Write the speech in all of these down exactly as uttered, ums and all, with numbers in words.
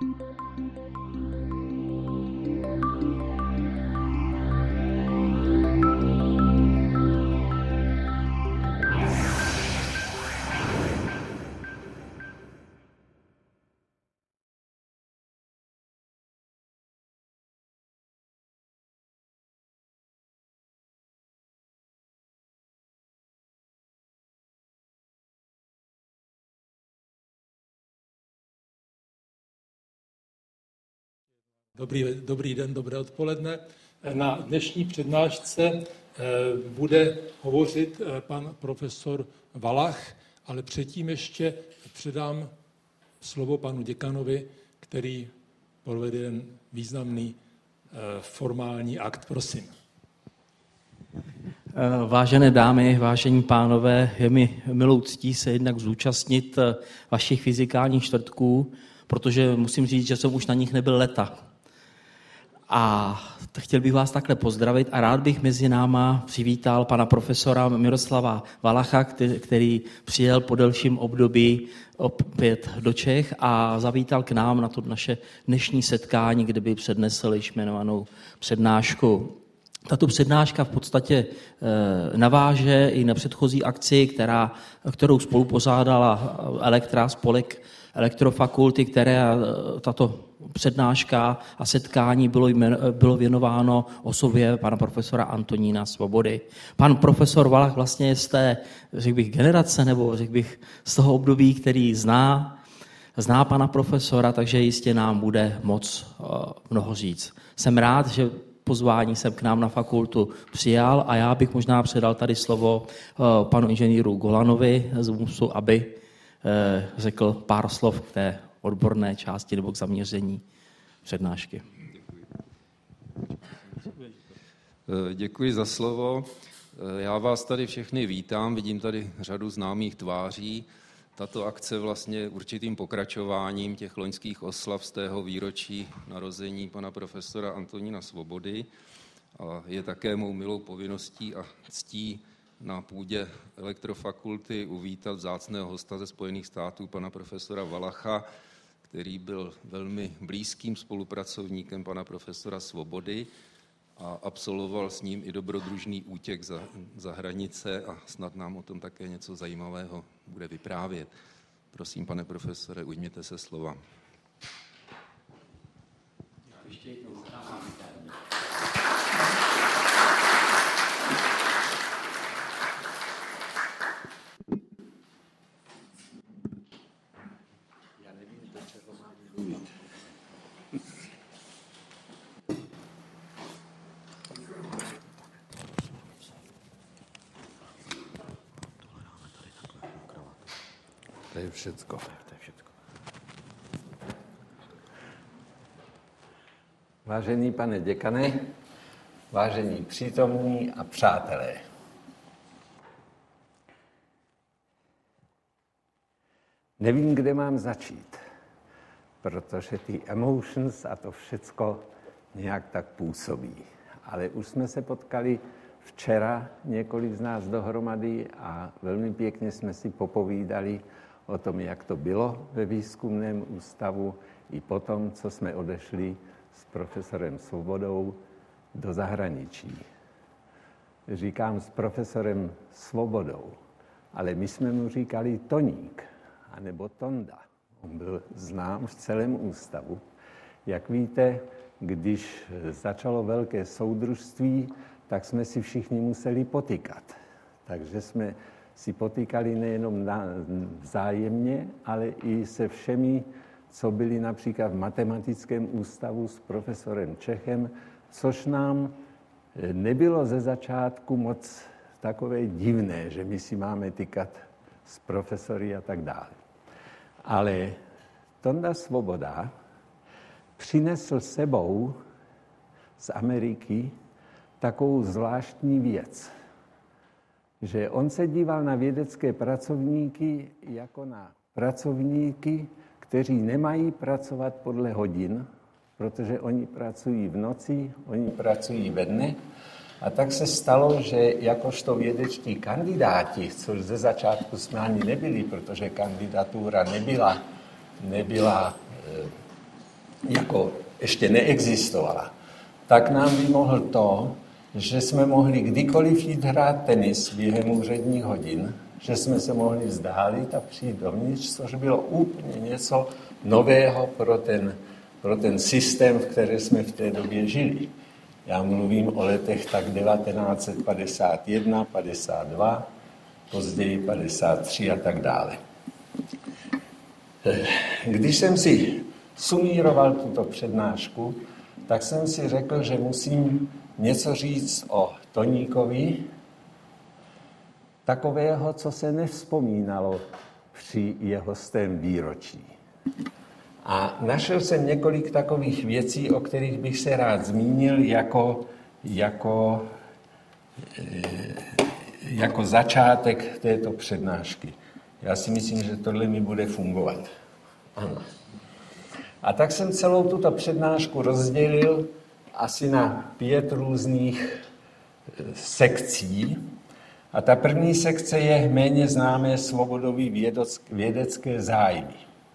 Dobrý, dobrý den, dobré odpoledne. Na dnešní přednášce bude hovořit pan profesor Valach, ale předtím ještě předám slovo panu děkanovi, který provede jeden významný formální akt. Prosím. Vážené dámy, vážení pánové, je mi milou ctí se jednak zúčastnit vašich fyzikálních čtvrtků, protože musím říct, že jsem už na nich nebyl leta. A chtěl bych vás takhle pozdravit a rád bych mezi náma přivítal pana profesora Miroslava Valacha, který přijel po delším období opět do Čech a zavítal k nám na to naše dnešní setkání, kde by přednesl již jmenovanou přednášku. Tato přednáška v podstatě naváže i na předchozí akci, která, kterou spolupořádala Elektra, spolek elektrofakulty, které tato přednáška a setkání bylo, jmen, bylo věnováno osobě pana profesora Antonína Svobody. Pan profesor Valach vlastně je z té, řekl bych, generace, nebo řekl bych, z toho období, který zná, zná pana profesora, takže jistě nám bude moc uh, mnoho říct. Jsem rád, že pozvání jsem k nám na fakultu přijal a já bych možná předal tady slovo uh, panu inženýru Golanovi z MUSu, aby uh, řekl pár slov k té odborné části nebo k zaměření přednášky. Děkuji. Děkuji za slovo. Já vás tady všechny vítám, vidím tady řadu známých tváří. Tato akce vlastně určitým pokračováním těch loňských oslav z tého výročí narození pana profesora Antonína Svobody a je také mou milou povinností a ctí na půdě elektrofakulty uvítat vzácného hosta ze Spojených států, pana profesora Valacha, který byl velmi blízkým spolupracovníkem pana profesora Svobody a absolvoval s ním i dobrodružný útěk za, za hranice a snad nám o tom také něco zajímavého bude vyprávět. Prosím, pane profesore, ujměte se slova. Ještě jednou To je všecko. To je všecko. Vážený pane děkane, vážení přítomní a přátelé. Nevím, kde mám začít, protože ty emotions a to všecko nějak tak působí. Ale už jsme se potkali včera několik z nás dohromady a velmi pěkně jsme si popovídali o tom, jak to bylo ve výzkumném ústavu i potom, co jsme odešli s profesorem Svobodou do zahraničí. Říkám s profesorem Svobodou, ale my jsme mu říkali Toník, anebo Tonda. On byl znám v celém ústavu. Jak víte, když začalo velké soudružství, tak jsme si všichni museli potýkat. Takže jsme si potýkali nejenom na, vzájemně, ale i se všemi, co byli například v matematickém ústavu s profesorem Čechem, což nám nebylo ze začátku moc takové divné, že my si máme týkat s profesory a tak dále. Ale Tonda Svoboda přinesl sebou z Ameriky takovou zvláštní věc, že on se díval na vědecké pracovníky jako na pracovníky, kteří nemají pracovat podle hodin, protože oni pracují v noci, oni pracují ve dne. A tak se stalo, že jakožto vědečtí kandidáti, což ze začátku jsme ani nebyli, protože kandidatura nebyla, nebyla jako ještě neexistovala, tak nám vymohl to, že jsme mohli kdykoliv jít hrát tenis během úředních hodin, že jsme se mohli vzdálit a přijít dovnitř, což bylo úplně něco nového pro ten, pro ten systém, v kterém jsme v té době žili. Já mluvím o letech tak devatenáct set padesát jedna, padesát dva, později padesát tři a tak dále. Když jsem si sumíroval tuto přednášku, tak jsem si řekl, že musím něco říct o Toníkovi, takového, co se nevzpomínalo při jeho stém výročí. A našel jsem několik takových věcí, o kterých bych se rád zmínil jako, jako, jako začátek této přednášky. Já si myslím, že tohle mi bude fungovat. Ano. A tak jsem celou tuto přednášku rozdělil asi na pět různých sekcí. A ta první sekce je méně známé svobodové vědecké zájmy.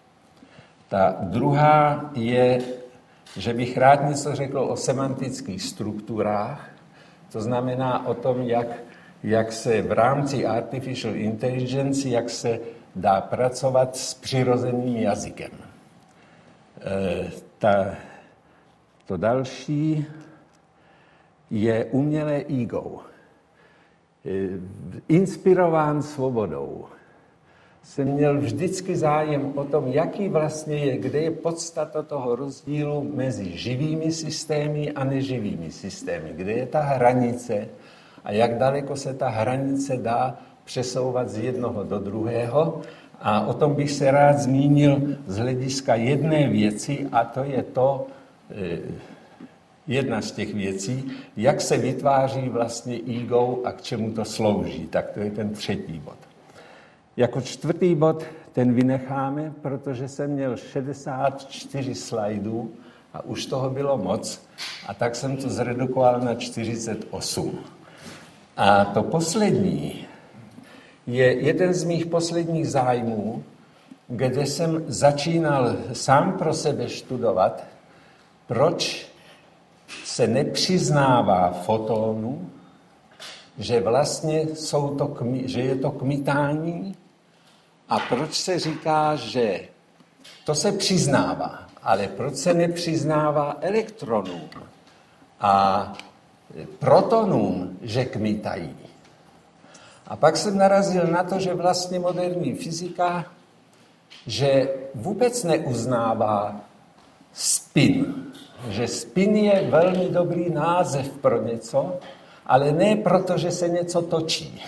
Ta druhá je, že bych rád něco řekl o semantických strukturách, to znamená o tom, jak, jak se v rámci artificial intelligence, jak se dá pracovat s přirozeným jazykem. E, ta, to další je umělé ego. E, inspirován svobodou jsem měl vždycky zájem o tom, jaký vlastně je, kde je podstata toho rozdílu mezi živými systémy a neživými systémy, kde je ta hranice a jak daleko se ta hranice dá přesouvat z jednoho do druhého. A o tom bych se rád zmínil z hlediska jedné věci, a to je to, jedna z těch věcí, jak se vytváří vlastně ego a k čemu to slouží. Tak to je ten třetí bod. Jako čtvrtý bod ten vynecháme, protože jsem měl šedesát čtyři slajdů a už toho bylo moc, a tak jsem to zredukoval na čtyřicet osm. A to poslední je jeden z mých posledních zájmů, kde jsem začínal sám pro sebe studovat, proč se nepřiznává fotonu, že vlastně jsou to, že je to kmitání, a proč se říká, že to se přiznává, ale proč se nepřiznává elektronům a protonům, že kmitají. A pak jsem narazil na to, že vlastně moderní fyzika, že vůbec neuznává spin. Že spin je velmi dobrý název pro něco, ale ne proto, že se něco točí.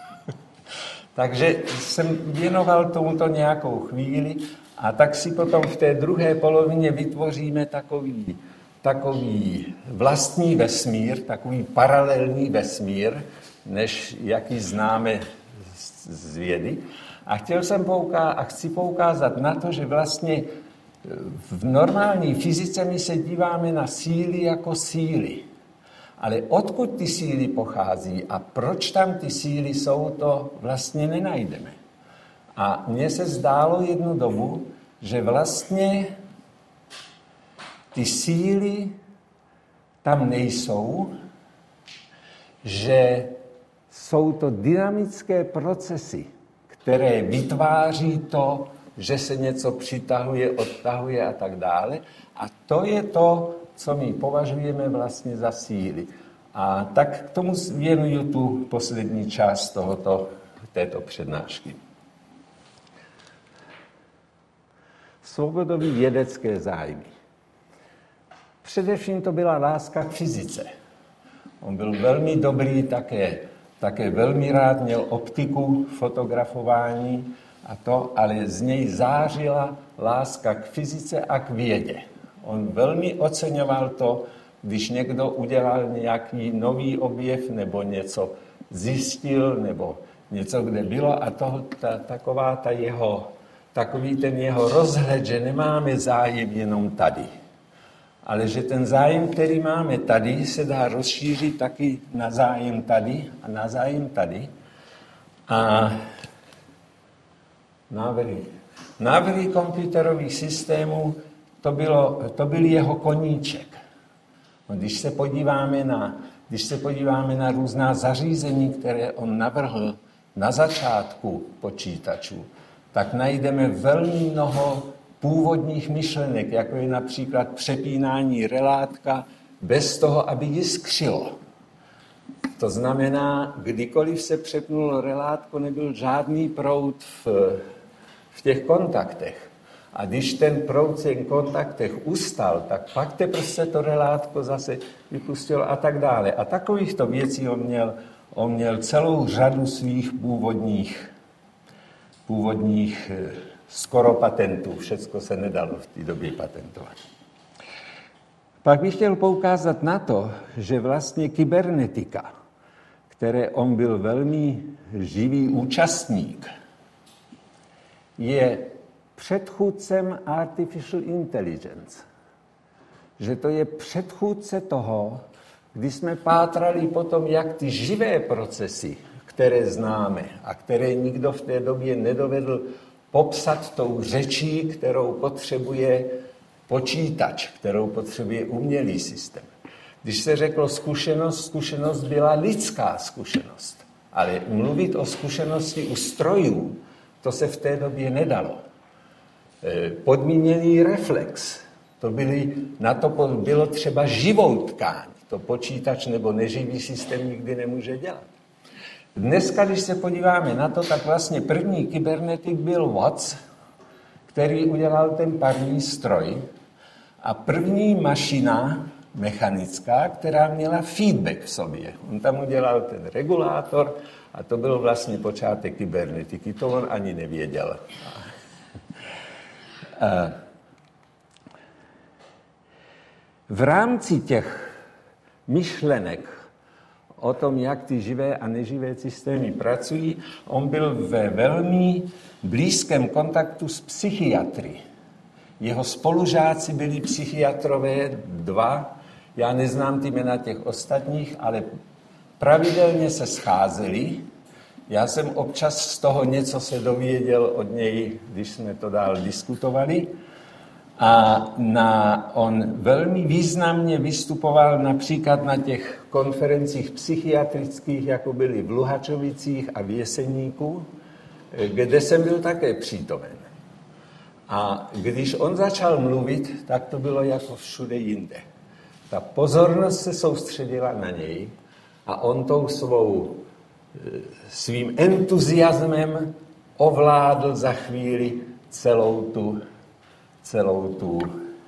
Takže jsem věnoval tomuto nějakou chvíli a tak si potom v té druhé polovině vytvoříme takový, takový vlastní vesmír, takový paralelní vesmír, než jaký známe z vědy. A chtěl jsem poukázat a chci poukázat na to, že vlastně v normální fyzice my se díváme na síly jako síly. Ale odkud ty síly pochází a proč tam ty síly jsou, to vlastně nenajdeme. A mně se zdálo jednu dobu, že vlastně ty síly tam nejsou, že jsou to dynamické procesy, které vytváří to, že se něco přitahuje, odtahuje a tak dále. A to je to, co my považujeme vlastně za síly. A tak k tomu věnuju tu poslední část tohoto, této přednášky. Svobodové vědecké zájmy. Především to byla láska k fyzice. On byl velmi dobrý, také, také velmi rád měl optiku, fotografování a to, ale z něj zářila láska k fyzice a k vědě. On velmi oceňoval to, když někdo udělal nějaký nový objev nebo něco zjistil nebo něco, kde bylo, a to, ta, taková ta jeho, takový ten jeho rozhled, že nemáme zájem jenom tady. Ale že ten zájem, který máme tady, se dá rozšířit taky na zájem tady a na zájem tady. A návrhy. Návrhy počítačových systémů to, bylo, to byl jeho koníček. No, když se podíváme na, když se podíváme na různá zařízení, které on navrhl na začátku počítačů, tak najdeme velmi mnoho původních myšlenek, jako je například přepínání relátka bez toho, aby jiskřilo. To znamená, kdykoliv se přepnulo relátko, nebyl žádný proud v, v těch kontaktech. A když ten proud v těch kontaktech ustal, tak pak teprve se to relátko zase vypustilo a tak dále. A takovýchto věcí on měl, on měl celou řadu svých původních, původních skoro patentů. Všecko se nedalo v té době patentovat. Pak bych chtěl poukázat na to, že vlastně kybernetika, které on byl velmi živý účastník, je předchůdcem artificial intelligence. Že to je předchůdce toho, kdy jsme pátrali potom, jak ty živé procesy, které známe a které nikdo v té době nedovedl popsat tou řečí, kterou potřebuje počítač, kterou potřebuje umělý systém. Když se řeklo zkušenost, zkušenost byla lidská zkušenost. Ale mluvit o zkušenosti u strojů, to se v té době nedalo. Podmíněný reflex, to byly, na to bylo třeba živou tkáň. To počítač nebo neživý systém nikdy nemůže dělat. Dneska, když se podíváme na to, tak vlastně první kybernetik byl Watts, který udělal ten parní stroj, a první mašina mechanická, která měla feedback v sobě. On tam udělal ten regulátor a to byl vlastně počátek kybernetiky. To on ani nevěděl. V rámci těch myšlenek o tom, jak ty živé a neživé systémy pracují, on byl ve velmi blízkém kontaktu s psychiatry. Jeho spolužáci byli psychiatrové dva, já neznám ty jména těch ostatních, ale pravidelně se scházeli. Já jsem občas z toho něco se dověděl od něj, když jsme to dál diskutovali. A na, on velmi významně vystupoval například na těch konferencích psychiatrických, jako byly v Luhačovicích a v Jeseníku, kde jsem byl také přítomen. A když on začal mluvit, tak to bylo jako všude jinde. Ta pozornost se soustředila na něj a on tou svou, svým entuziasmem ovládl za chvíli celou tu, celou tu,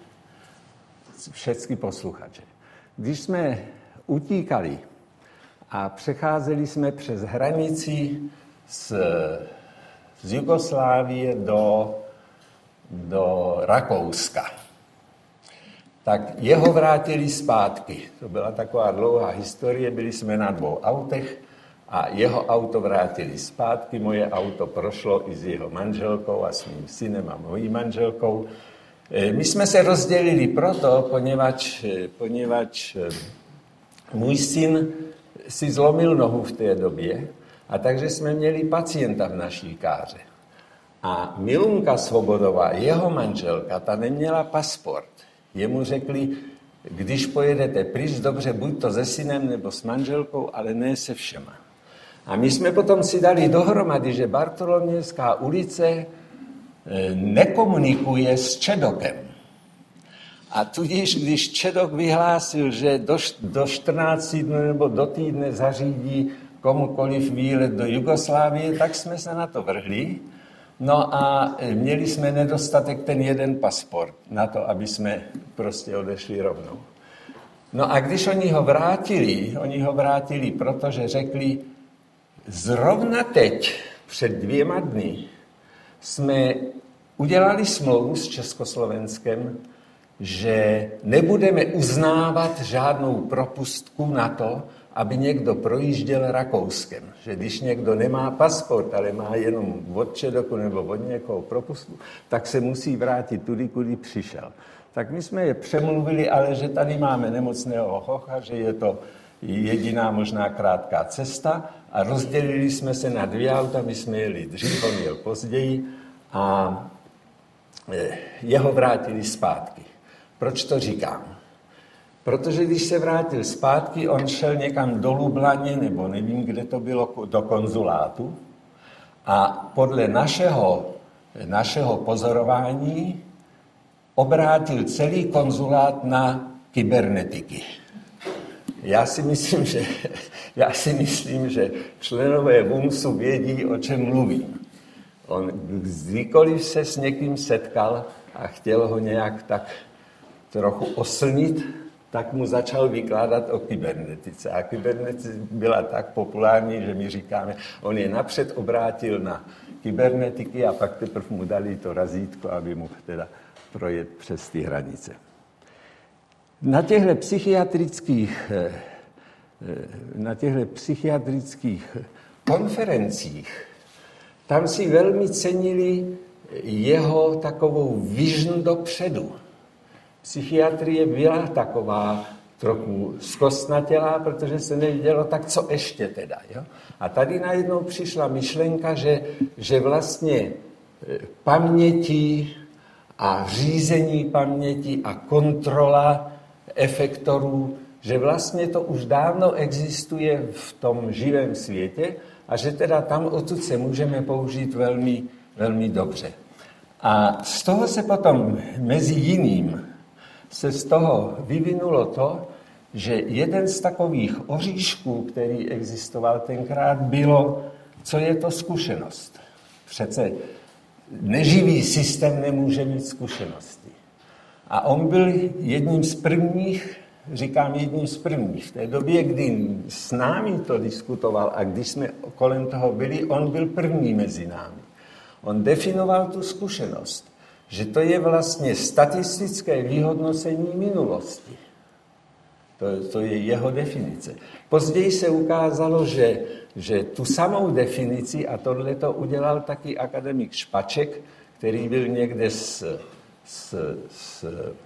všechny posluchače. Když jsme utíkali a přecházeli jsme přes hranici z, z Jugoslávie do do Rakouska, tak jeho vrátili zpátky. To byla taková dlouhá historie, byli jsme na dvou autech a jeho auto vrátili zpátky, moje auto prošlo i s jeho manželkou a s mým synem a mojí manželkou. My jsme se rozdělili proto, poněvadž, poněvadž můj syn si zlomil nohu v té době a takže jsme měli pacienta v naší káře. A Milunka Svobodová, jeho manželka, ta neměla pasport. Jemu řekli, když pojedete pryč, dobře, buď to se synem nebo s manželkou, ale ne se všema. A my jsme potom si dali dohromady, že Bartolomějská ulice nekomunikuje s Čedokem. A tudíž, když Čedok vyhlásil, že do, do čtrnácti dnů nebo do týdne zařídí komukoliv výlet do Jugoslávie, tak jsme se na to vrhli. No a měli jsme nedostatek ten jeden pasport na to, aby jsme prostě odešli rovnou. No a když oni ho vrátili, oni ho vrátili, protože řekli, zrovna teď, před dvěma dny, jsme udělali smlouvu s Československem, že nebudeme uznávat žádnou propustku na to, aby někdo projížděl Rakouskem. Že když někdo nemá pasport, ale má jenom od Čedoku nebo od někoho propustku, tak se musí vrátit tudy, kudy přišel. Tak my jsme je přemluvili, ale že tady máme nemocného hocha, že je to jediná možná krátká cesta a rozdělili jsme se na dvě auta, my jsme jeli dřív, on jel později a jeho vrátili zpátky. Proč to říkám? Protože když se vrátil zpátky, on šel někam do Lublaně, nebo nevím, kde to bylo, do konzulátu. A podle našeho, našeho pozorování obrátil celý konzulát na kybernetiky. Já si myslím, že, já si myslím, že členové VUMSu vědí, o čem mluvím. On kdykoliv se s někým setkal a chtěl ho nějak tak trochu oslnit, tak mu začal vykládat o kybernetice. A kybernetika byla tak populární, že my říkáme, on je napřed obrátil na kybernetiky a pak teprve mu dali to razítko, aby mu teda projet přes ty hranice. Na těchto psychiatrických, na těchto psychiatrických konferencích tam si velmi cenili jeho takovou vision dopředu. Psychiatrie byla taková trochu zkostnatělá, protože se nevidělo, tak co ještě teda. Jo? A tady najednou přišla myšlenka, že, že vlastně paměti a řízení paměti a kontrola efektorů, že vlastně to už dávno existuje v tom živém světě a že teda tam odtud se můžeme použít velmi, velmi dobře. A z toho se potom mezi jiným se z toho vyvinulo to, že jeden z takových oříšků, který existoval tenkrát, bylo, co je to zkušenost. Přece neživý systém nemůže mít zkušenosti. A on byl jedním z prvních, říkám jedním z prvních, v té době, kdy s námi to diskutoval a když jsme kolem toho byli, on byl první mezi námi. On definoval tu zkušenost, že to je vlastně statistické vyhodnocení minulosti. To, to je jeho definice. Později se ukázalo, že, že tu samou definici, a tohle to udělal taky akademik Špaček, který byl někde z, z, z,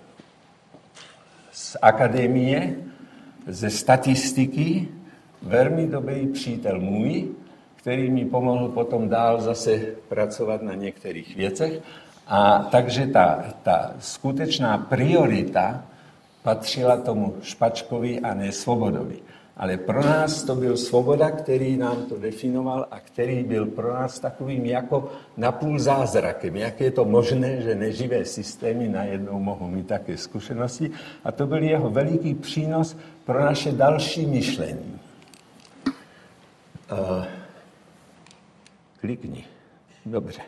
z akademie, ze statistiky, velmi dobrý přítel můj, který mi pomohl potom dál zase pracovat na některých věcech. A takže ta, ta skutečná priorita patřila tomu Špačkovi a ne Svobodovi. Ale pro nás to byl Svoboda, který nám to definoval a který byl pro nás takovým jako napůl zázrakem. Jak je to možné, že neživé systémy najednou mohou mít také zkušenosti. A to byl jeho veliký přínos pro naše další myšlení. Uh, klikni. Dobře.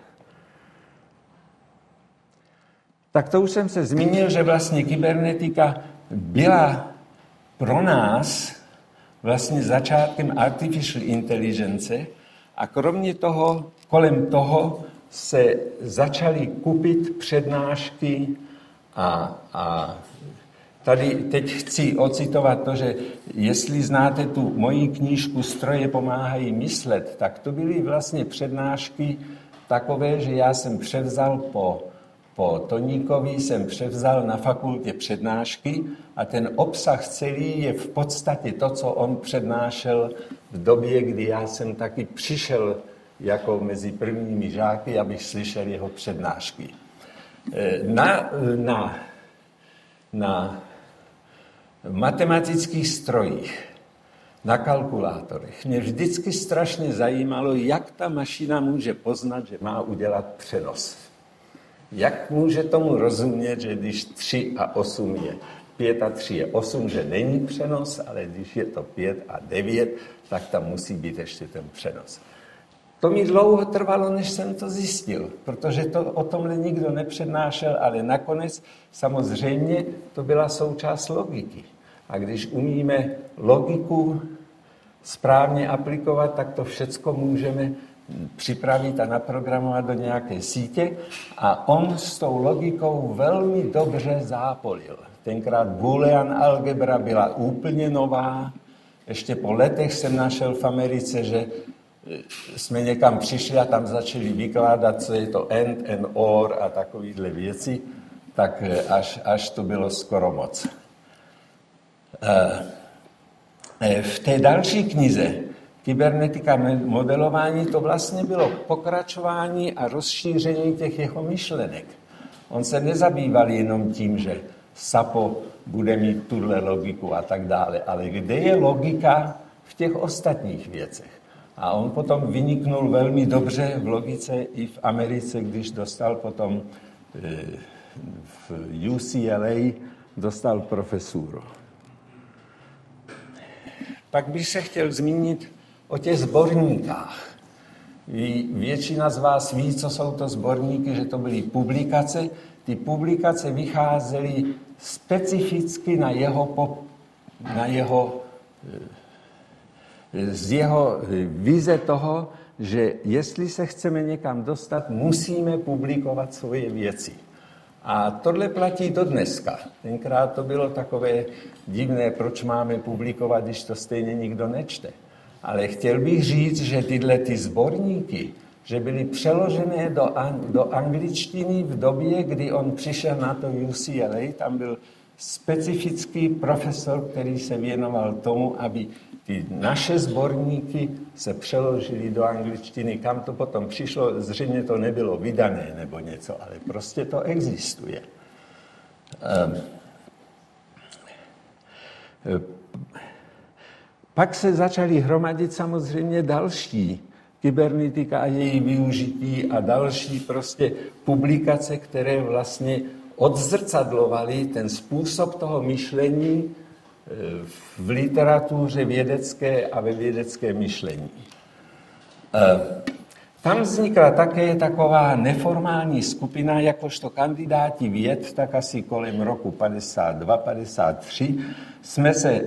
Tak to už jsem se zmínil, že vlastně kybernetika byla pro nás vlastně začátkem artificial intelligence a kromě toho, kolem toho se začaly kupit přednášky a, a tady teď chci ocitovat to, že jestli znáte tu moji knížku Stroje pomáhají myslet, tak to byly vlastně přednášky takové, že já jsem převzal po Po Toníkovi jsem převzal na fakultě přednášky a ten obsah celý je v podstatě to, co on přednášel v době, kdy já jsem taky přišel jako mezi prvními žáky, abych slyšel jeho přednášky. Na, na, na matematických strojích, na kalkulátorech mě vždycky strašně zajímalo, jak ta mašina může poznat, že má udělat přenos. Jak může tomu rozumět, že když tři a osm je pět a tři je osm, že není přenos, ale když je to pět a devět, tak tam musí být ještě ten přenos. To mi dlouho trvalo, než jsem to zjistil, protože to o tomhle nikdo nepřednášel, ale nakonec samozřejmě to byla součást logiky. A když umíme logiku správně aplikovat, tak to všecko můžeme připravit a naprogramovat do nějaké sítě a on s tou logikou velmi dobře zápolil. Tenkrát Boolean algebra byla úplně nová. Ještě po letech jsem našel v Americe, že jsme někam přišli a tam začali vykládat, co je to and and or a takovýhle věci, tak až, až to bylo skoro moc. V té další knize Kybernetika modelování, to vlastně bylo pokračování a rozšíření těch jeho myšlenek. On se nezabýval jenom tím, že Sapo bude mít tuhle logiku a tak dále, ale kde je logika v těch ostatních věcech. A on potom vyniknul velmi dobře v logice i v Americe, když dostal potom v U C L A dostal profesuru. Pak bych se chtěl zmínit o těch sborníkách. Většina z vás ví, co jsou to sborníky, že to byly publikace. Ty publikace vycházely specificky na jeho, pop, na jeho, z jeho vize toho, že jestli se chceme někam dostat, musíme publikovat svoje věci. A tohle platí do dneska. Tenkrát to bylo takové divné, proč máme publikovat, když to stejně nikdo nečte. Ale chtěl bych říct, že tyhle ty sborníky, že byly přeložené do, do angličtiny v době, kdy on přišel na to U C L A, tam byl specifický profesor, který se věnoval tomu, aby ty naše sborníky se přeložily do angličtiny. Kam to potom přišlo, zřejmě to nebylo vydané nebo něco, ale prostě to existuje. Um, Pak se začaly hromadit samozřejmě další kybernetika a její využití a další prostě publikace, které vlastně odzrcadlovaly ten způsob toho myšlení v literatuře vědecké a ve vědeckém myšlení. Tam vznikla také taková neformální skupina, jakožto kandidáti věd, tak asi kolem roku padesát dva padesát tři jsme se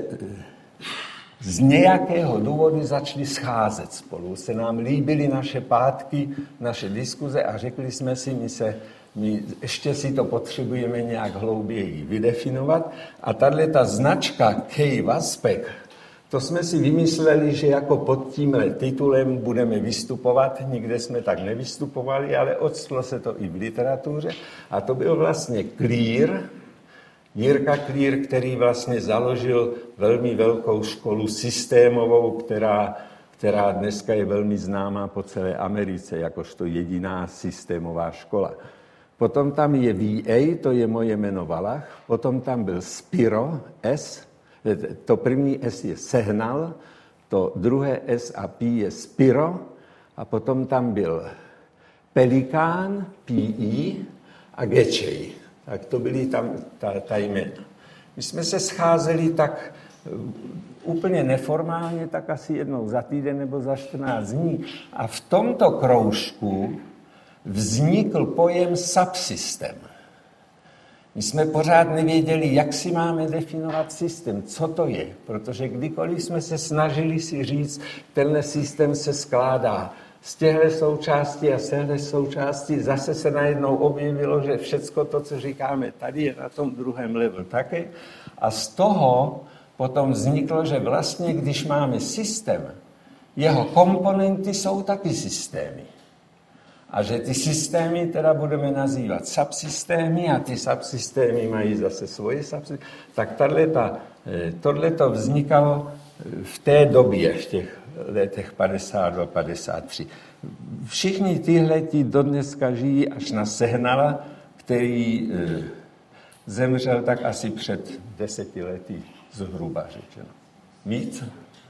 z nějakého důvodu začali scházet spolu. Se nám líbily naše pátky, naše diskuze a řekli jsme si, my, se, my ještě si to potřebujeme nějak hlouběji vydefinovat. A tahle ta značka K. Vaspek, to jsme si vymysleli, že jako pod tímhle titulem budeme vystupovat. Nikde jsme tak nevystupovali, ale odstlo se to i v literatuře. A to byl vlastně Clear, Jirka Clear, který vlastně založil velmi velkou školu systémovou, která, která dneska je velmi známá po celé Americe, jakožto jediná systémová škola. Potom tam je V A, to je moje jméno Valach, potom tam byl Spiro, S, to první S je Sehnal, to druhé S a P je Spiro, a potom tam byl Pelikán, P I a Gečej. Tak to byly tam ta, ta jména. My jsme se scházeli tak úplně neformálně, tak asi jednou za týden nebo za čtrnáct dní. A v tomto kroužku vznikl pojem subsystem. My jsme pořád nevěděli, jak si máme definovat systém, co to je. Protože kdykoliv jsme se snažili si říct, tenhle systém se skládá z těchto součástí a z těchto součástí, zase se najednou objevilo, že všecko to, co říkáme tady, je na tom druhém levelu také. A z toho potom vzniklo, že vlastně, když máme systém, jeho komponenty jsou taky systémy. A že ty systémy teda budeme nazývat subsystémy a ty subsystémy mají zase svoje subsystémy. Tak tohleto vznikalo v té době, v těch letech padesát dva padesát tři. Všichni tyhleti dodneska žijí až na Sehnala, který e, zemřel tak asi před deseti lety, zhruba řečeno. Víc?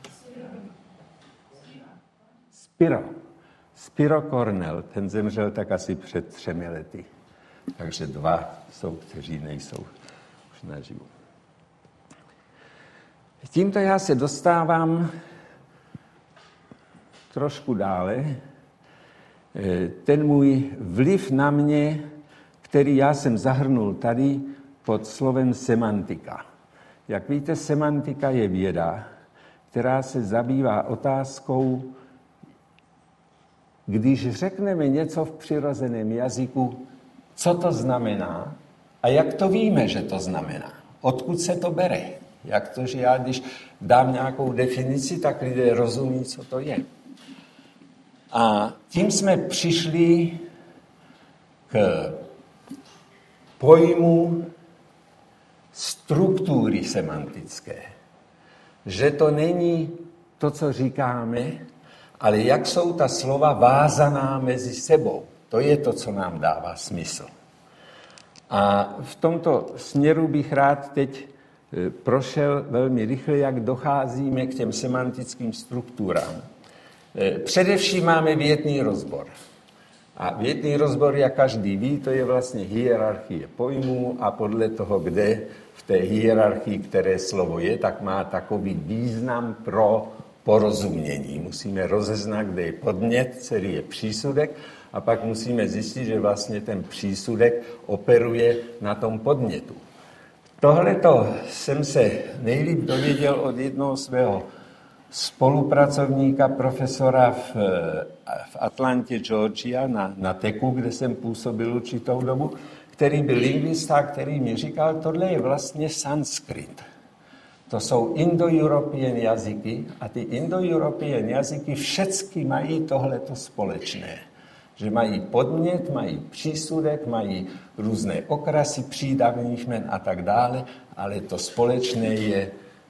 Spiro. Spiro Cornell, ten zemřel tak asi před třemi lety. Takže dva jsou, kteří nejsou už naživu. Tímto já se dostávám trošku dále. Ten můj vliv na mě, který já jsem zahrnul tady pod slovem semantika. Jak víte, semantika je věda, která se zabývá otázkou, když řekneme něco v přirozeném jazyku, co to znamená a jak to víme, že to znamená. Odkud se to bere. Jak to, že já, když dám nějakou definici, tak lidé rozumí, co to je. A tím jsme přišli k pojmu struktury semantické. Že to není to, co říkáme, ale jak jsou ta slova vázaná mezi sebou. To je to, co nám dává smysl. A v tomto směru bych rád teď prošel velmi rychle, jak docházíme k těm semantickým strukturám. Především máme větný rozbor. A větný rozbor, jak každý ví, to je vlastně hierarchie pojmů a podle toho, kde v té hierarchii, které slovo je, tak má takový význam pro porozumění. Musíme rozeznat, kde je podnět, který je přísudek, a pak musíme zjistit, že vlastně ten přísudek operuje na tom podnětu. Tohleto jsem se nejlíp dověděl od jednoho svého spolupracovníka, profesora v, v Atlantě, Georgia, na, na Teku, kde jsem působil určitou dobu, který byl lingvista, který mi říkal, tohle je vlastně sanskrit. To jsou indo-european jazyky a ty indo-european jazyky všechny mají tohleto společné. Že mají podnět, mají přísudek, mají různé okrasy přídavných jmen a tak dále, ale to společné je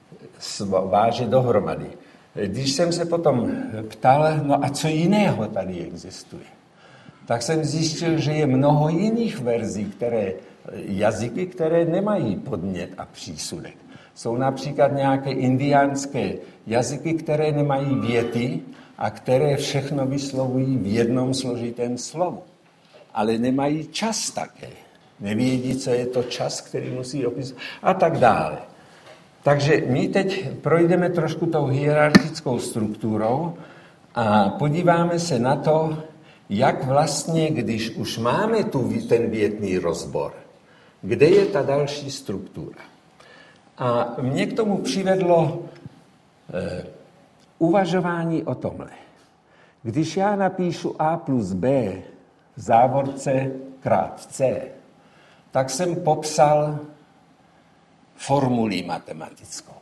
váže dohromady. Když jsem se potom ptal, no a co jiného tady existuje, tak jsem zjistil, že je mnoho jiných verzí, které, jazyky, které nemají podnět a přísudek. Jsou například nějaké indiánské jazyky, které nemají věty a které všechno vyslovují v jednom složitém slovu. Ale nemají čas také. Nevědí, co je to čas, který musí opisovat a tak dále. Takže my teď projdeme trošku tou hierarchickou strukturou a podíváme se na to, jak vlastně, když už máme tu, ten větný rozbor, kde je ta další struktura. A mě k tomu přivedlo eh, uvažování o tomhle. Když já napíšu A plus B v závorce krát C, tak jsem popsal formuli matematickou.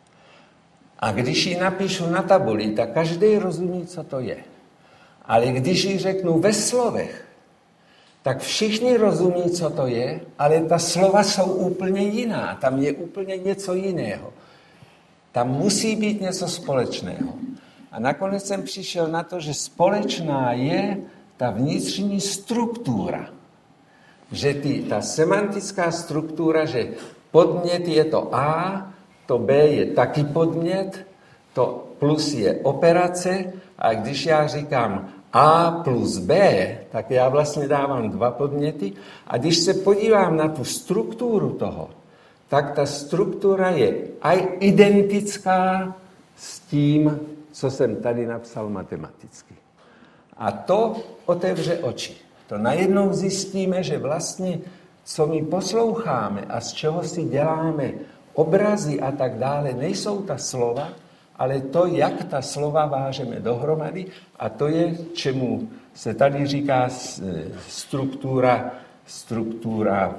A když ji napíšu na tabuli, tak každý rozumí, co to je. Ale když ji řeknu ve slovech, tak všichni rozumí, co to je, ale ta slova jsou úplně jiná. Tam je úplně něco jiného. Tam musí být něco společného. A nakonec jsem přišel na to, že společná je ta vnitřní struktura. Že ty, ta semantická struktura, že podnět je to A, to B je taky podnět, to plus je operace, a když já říkám A plus B, tak já vlastně dávám dva podněty, a když se podívám na tu strukturu toho, tak ta struktura je identická s tím, co jsem tady napsal matematicky. A to otevře oči. To najednou zjistíme, že vlastně, co my posloucháme a z čeho si děláme obrazy a tak dále, nejsou ta slova, ale to, jak ta slova vážeme dohromady, a to je, čemu se tady říká struktura, struktura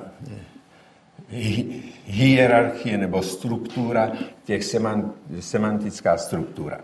hierarchie nebo struktura, těch semant, semantická struktura.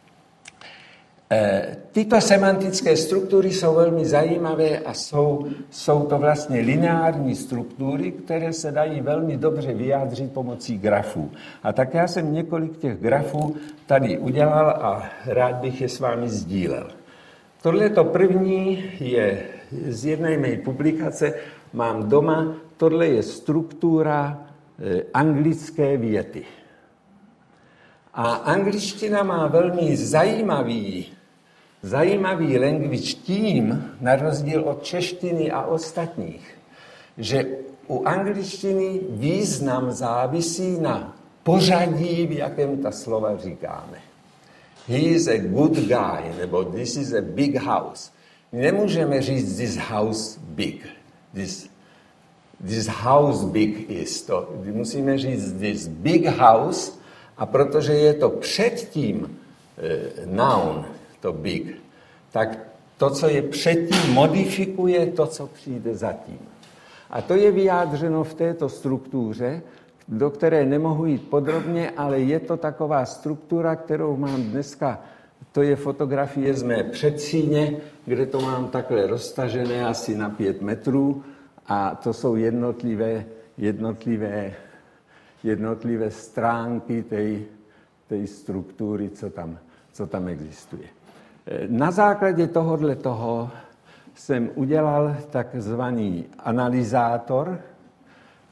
E, tyto semantické struktury jsou velmi zajímavé a jsou, jsou to vlastně lineární struktury, které se dají velmi dobře vyjádřit pomocí grafů. A tak já jsem několik těch grafů tady udělal a rád bych je s vámi sdílel. Tohleto první je z jedné mé publikace, mám doma, tohle je struktura e, anglické věty. A angličtina má velmi zajímavý, zajímavý language tím, na rozdíl od češtiny a ostatních, že u angličtiny význam závisí na pořadí, v jakém ta slova říkáme. He is a good guy, nebo this is a big house. Nemůžeme říct this house big, this, this house big is. To, musíme říct this big house, a protože je to předtím e, noun, to big, tak to, co je předtím, modifikuje to, co přijde zatím. A to je vyjádřeno v této struktuře, do které nemohu jít podrobně, ale je to taková struktura, kterou mám dneska, to je fotografie z mé předsíně, kde to mám takhle roztažené asi na pět metrů a to jsou jednotlivé, jednotlivé, jednotlivé stránky té, té struktury, co tam, co tam existuje. Na základě tohohle toho jsem udělal takzvaný analyzátor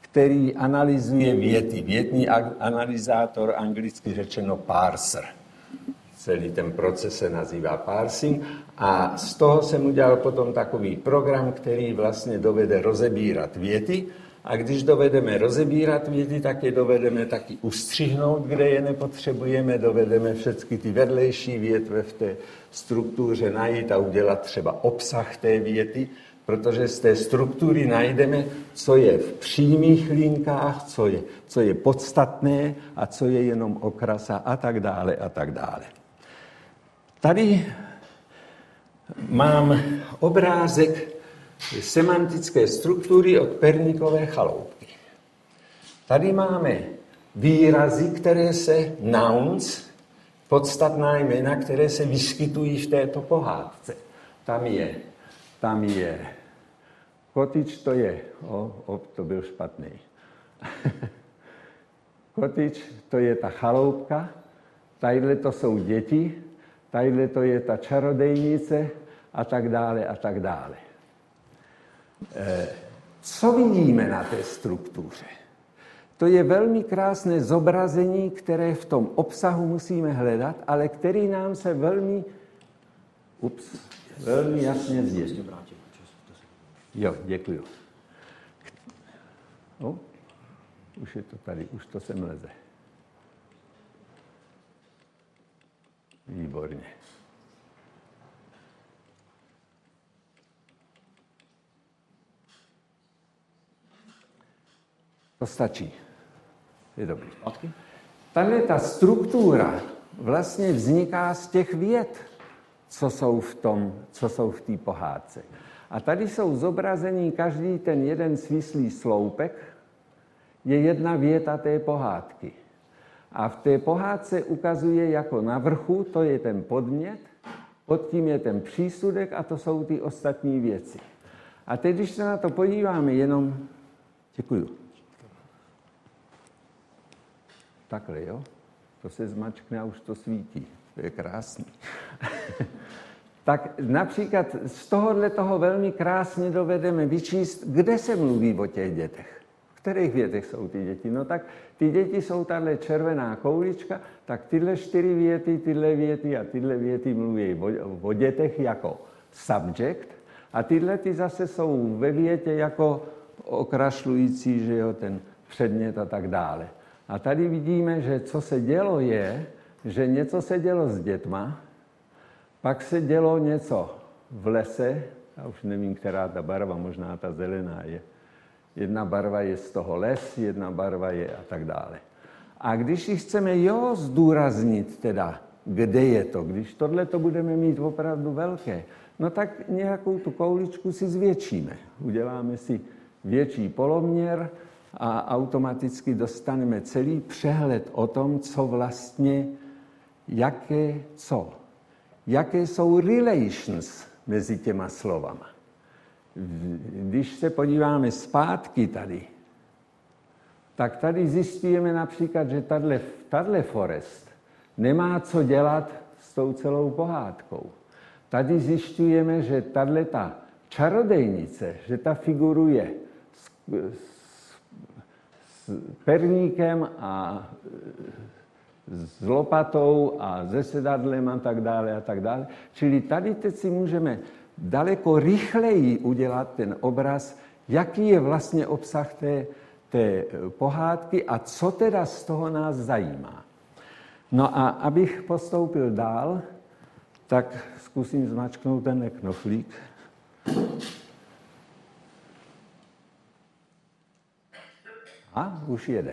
který analyzuje věty. Větný analyzátor, anglicky řečeno parser. Celý ten proces se nazývá parsing a z toho jsem udělal potom takový program, který vlastně dovede rozebírat věty a když dovedeme rozebírat věty, tak je dovedeme taky ustřihnout, kde je nepotřebujeme, dovedeme všechny ty vedlejší větve v té struktuře najít a udělat třeba obsah té věty, protože z té struktury najdeme, co je v přímých linkách, co je, co je podstatné a co je jenom okrasa a tak dále a tak dále. Tady mám obrázek semantické struktury od perníkové chaloupky. Tady máme výrazy, které se nouns, podstatná jména, které se vyskytují v této pohádce. Tam je, tam je cottage, to je, o, o to byl špatný. Cottage, to je ta chaloupka, tadyhle to jsou děti, tadyhle to je ta čarodejnice a tak dále a tak dále. E, co vidíme na té struktuře? To je velmi krásné zobrazení, které v tom obsahu musíme hledat, ale který nám se velmi, ups, velmi jasně zdělí. Jo, děkuju. No, už je to tady, už to sem leze. Výborně. To stačí. Je dobrý. Tahle ta struktura vlastně vzniká z těch vět, co jsou v tom, co jsou v té pohádce. A tady jsou zobrazení každý ten jeden svislý sloupek, je jedna věta té pohádky. A v té pohádce ukazuje jako na vrchu, to je ten podnět, pod tím je ten přísudek a to jsou ty ostatní věci. A teď, když se na to podíváme, jenom... Děkuju. Takhle, jo? To se zmačkne a už to svítí. To je krásný. Tak například z tohohle toho velmi krásně dovedeme vyčíst, kde se mluví o těch dětech. V kterých větech jsou ty děti? No tak ty děti jsou tahle červená koulička, tak tyhle čtyři věty, tyhle věty a tyhle věty mluví o, o dětech jako subject a tyhle ty zase jsou ve větě jako okrašlující, že jo, ten předmět a tak dále. A tady vidíme, že co se dělo je, že něco se dělo s dětma, pak se dělo něco v lese, já už nevím, která ta barva, možná ta zelená je. Jedna barva je z toho les, jedna barva je a tak dále. A když ji chceme, jo, zdůraznit teda, kde je to, když tohle to budeme mít opravdu velké, no tak nějakou tu kouličku si zvětšíme. Uděláme si větší poloměr a automaticky dostaneme celý přehled o tom, co vlastně, jaké co. Jaké jsou relations mezi těma slovama. Když se podíváme zpátky tady, tak tady zjistíme například, že tato forest nemá co dělat s tou celou pohádkou. Tady zjišťujeme, že tato čarodejnice, že ta figuruje s, s, s perníkem a s lopatou a se sedadlem a tak dále a tak dále. Čili tady teď si můžeme daleko rychleji udělat ten obraz, jaký je vlastně obsah té, té pohádky a co teda z toho nás zajímá. No a abych postoupil dál, tak zkusím zmačknout ten knoflík. A už jede.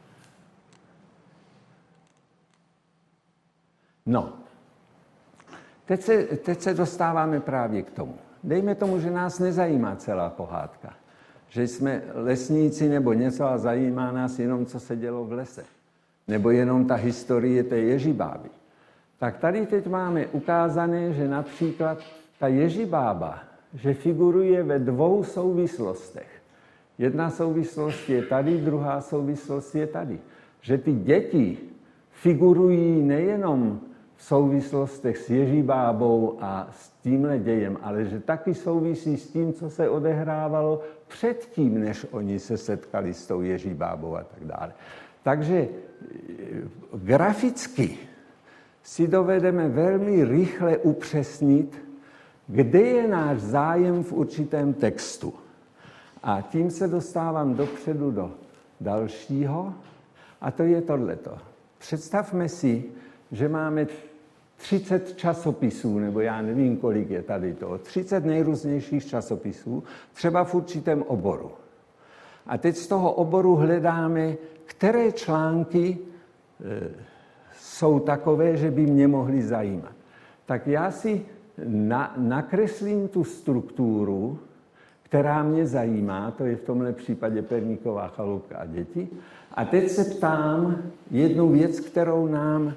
No, teď se, teď se dostáváme právě k tomu. Dejme tomu, že nás nezajímá celá pohádka. Že jsme lesníci nebo něco a zajímá nás jenom, co se dělo v lese. Nebo jenom ta historie té ježibáby. Tak tady teď máme ukázané, že například ta ježibába, že figuruje ve dvou souvislostech. Jedna souvislost je tady, druhá souvislost je tady. Že ty děti figurují nejenom v souvislostech s Ježíbábou a s tímhle dějem, ale že taky souvisí s tím, co se odehrávalo předtím, než oni se setkali s tou Ježíbábou a tak dále. Takže graficky si dovedeme velmi rychle upřesnit, kde je náš zájem v určitém textu. A tím se dostávám dopředu do dalšího, a to je tohleto. Představme si, že máme třicet časopisů, nebo já nevím, kolik je tady to, třicet nejrůznějších časopisů, třeba v určitém oboru. A teď z toho oboru hledáme, které články e, jsou takové, že by mě mohly zajímat. Tak já si na, nakreslím tu strukturu, která mě zajímá, to je v tomhle případě Perníková chalupka a děti. A teď se ptám jednu věc, kterou nám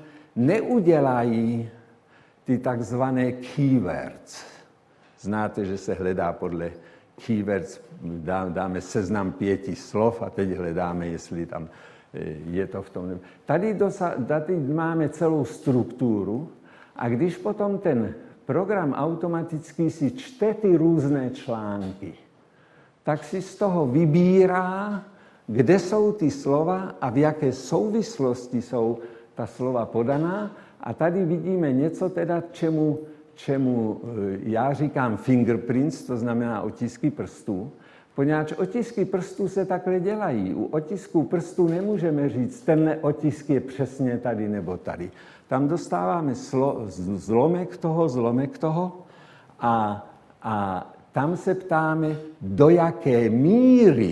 neudělají ty takzvané keywords. Znáte, že se hledá podle keywords, dáme seznam pěti slov a teď hledáme, jestli tam je to v tom. Tady, dosa, tady máme celou strukturu a když potom ten program automaticky si čte ty různé články, tak si z toho vybírá, kde jsou ty slova a v jaké souvislosti jsou ta slova podaná. A tady vidíme něco, teda, čemu, čemu já říkám fingerprints, to znamená otisky prstů, poněvadž otisky prstů se takhle dělají. U otisků prstů nemůžeme říct, tenhle otisk je přesně tady nebo tady. Tam dostáváme slo, zlomek toho, zlomek toho a, a tam se ptáme, do jaké míry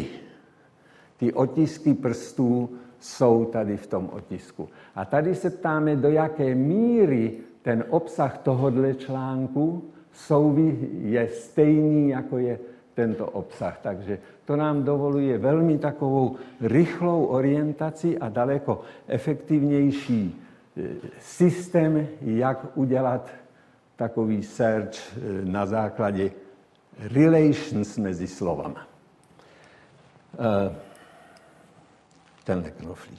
ty otisky prstů jsou tady v tom otisku. A tady se ptáme, do jaké míry ten obsah tohohle článku souví, je stejný, jako je tento obsah. Takže to nám dovoluje velmi takovou rychlou orientaci a daleko efektivnější systém, jak udělat takový search na základě relations mezi slovama. Tenhle knoflík.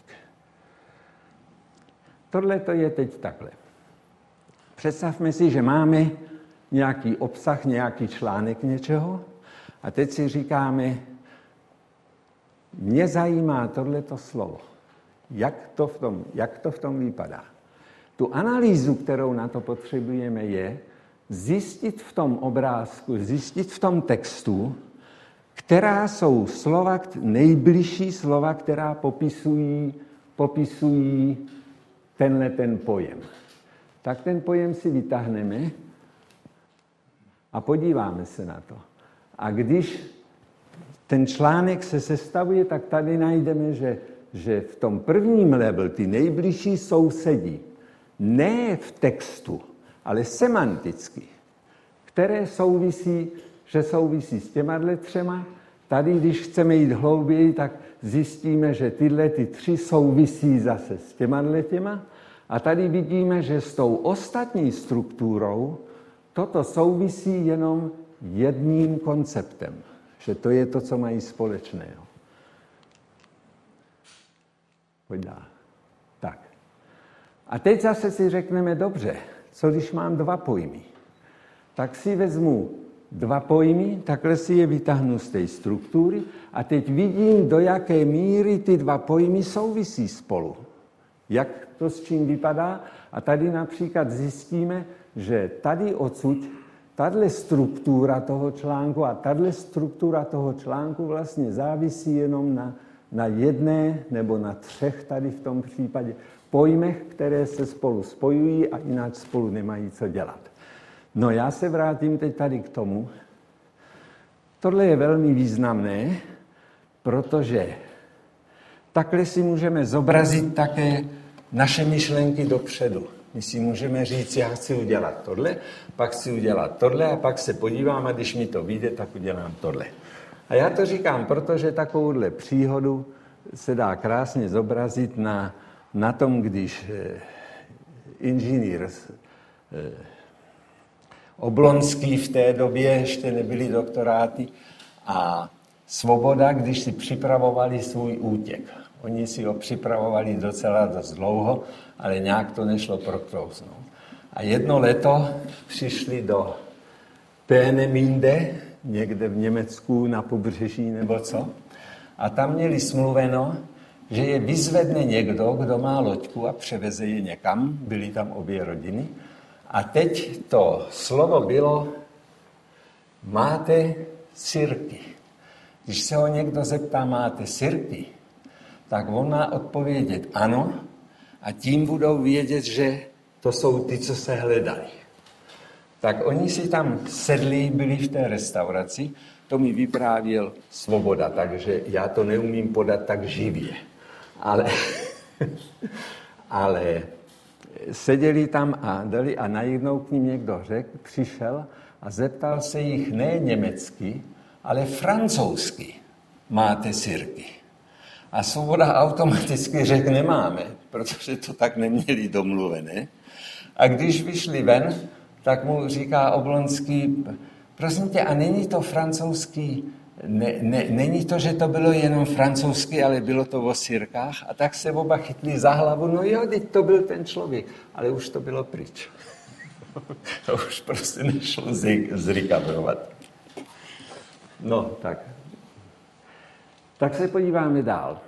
Tohle to je teď takhle. Představme si, že máme nějaký obsah, nějaký článek něčeho a teď si říkáme, mě zajímá tohleto slovo. Jak to v tom, jak to v tom vypadá? Tu analýzu, kterou na to potřebujeme, je zjistit v tom obrázku, zjistit v tom textu, která jsou slova, nejbližší slova, která popisují, popisují tenhle ten pojem. Tak ten pojem si vytáhneme a podíváme se na to. A když ten článek se sestavuje, tak tady najdeme, že, že v tom prvním level ty nejbližší sousedí ne v textu, ale semanticky, které souvisí, že souvisí s těma třema. Tady, když chceme jít hlouběji, tak zjistíme, že tyhle ty tři souvisí zase s těma těma. A tady vidíme, že s tou ostatní strukturou toto souvisí jenom jedním konceptem. Že to je to, co mají společného. Pojď dál. Tak. A teď zase si řekneme, dobře, co když mám dva pojmy? Tak si vezmu dva pojmy, takhle si je vytáhnu z té struktury a teď vidím, do jaké míry ty dva pojmy souvisí spolu. Jak to s čím vypadá? A tady například zjistíme, že tady odsud tahle struktura toho článku a tahle struktura toho článku vlastně závisí jenom na, na jedné nebo na třech tady v tom případě pojmech, které se spolu spojují a jinak spolu nemají co dělat. No já se vrátím teď tady k tomu. Tohle je velmi významné, protože takhle si můžeme zobrazit také naše myšlenky dopředu. My si můžeme říct, já chci udělat tohle, pak chci udělat tohle a pak se podívám a když mi to vyjde, tak udělám tohle. A já to říkám, protože takovouhle příhodu se dá krásně zobrazit na, na tom, když eh, inženýr eh, Oblonský v té době ještě nebyli doktoráty a Svoboda, když si připravovali svůj útěk. Oni si ho připravovali docela dost dlouho, ale nějak to nešlo proklouznout. A jedno leto přišli do Peenemünde, někde v Německu na pobřeží nebo co. A tam měli smluveno, že je vyzvedne někdo, kdo má loďku a převeze je někam. Byly tam obě rodiny. A teď to slovo bylo, máte sirky. Když se ho někdo zeptá, máte sirky, tak on má odpovědět ano a tím budou vědět, že to jsou ty, co se hledali. Tak oni si tam sedli, byli v té restauraci, to mi vyprávěl Svoboda, takže já to neumím podat tak živě. Ale, ale seděli tam a dali a najednou k ním někdo řekl, přišel a zeptal se jich ne německy, ale francouzsky. Máte sirky. A Svoboda automaticky řekl, nemáme, protože to tak neměli domluvené. A když vyšli ven, tak mu říká Oblonský, prosím tě, a není to francouzský, ne, ne, není to, že to bylo jenom francouzsky, ale bylo to o sirkách? A tak se oba chytli za hlavu, no jo, teď to byl ten člověk, ale už to bylo pryč. To už prostě nešlo zrekabrovat. No, tak. Tak se podíváme dál.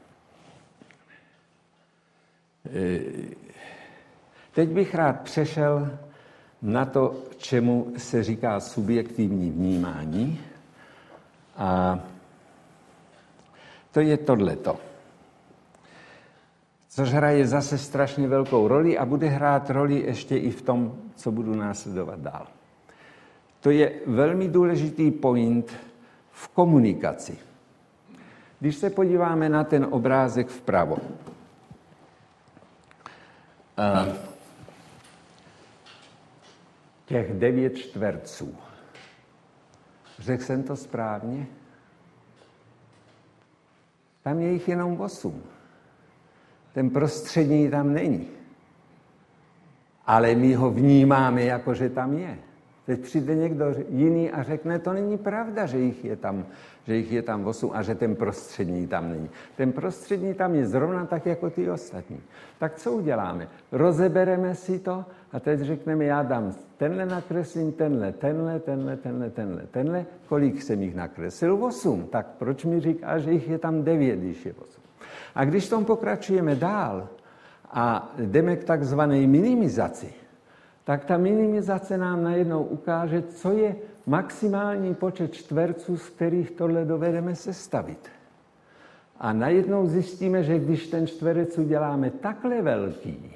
Teď bych rád přešel na to, čemu se říká subjektivní vnímání. A to je tohleto. Což hraje zase strašně velkou roli a bude hrát roli ještě i v tom, co budu následovat dál. To je velmi důležitý point v komunikaci. Když se podíváme na ten obrázek vpravo, těch devět čtverců. Řekl jsem to správně? Tam je jich jenom osm. Ten prostřední tam není. Ale my ho vnímáme, jako že tam je. Teď přijde někdo jiný a řekne, to není pravda, že jich je tam, že jich je tam osm a že ten prostřední tam není. Ten prostřední tam je zrovna tak, jako ty ostatní. Tak co uděláme? Rozebereme si to a teď řekneme, já dám tenhle nakreslím, tenhle, tenhle, tenhle, tenhle, tenhle, tenhle. Kolik jsem jich nakreslil? osm. Tak proč mi říká, že jich je tam devět, když je osm? A když tom pokračujeme dál a jdeme k takzvané minimizaci, tak ta minimizace nám najednou ukáže, co je maximální počet čtverců, z kterých tohle dovedeme sestavit. A najednou zjistíme, že když ten čtverec uděláme takhle velký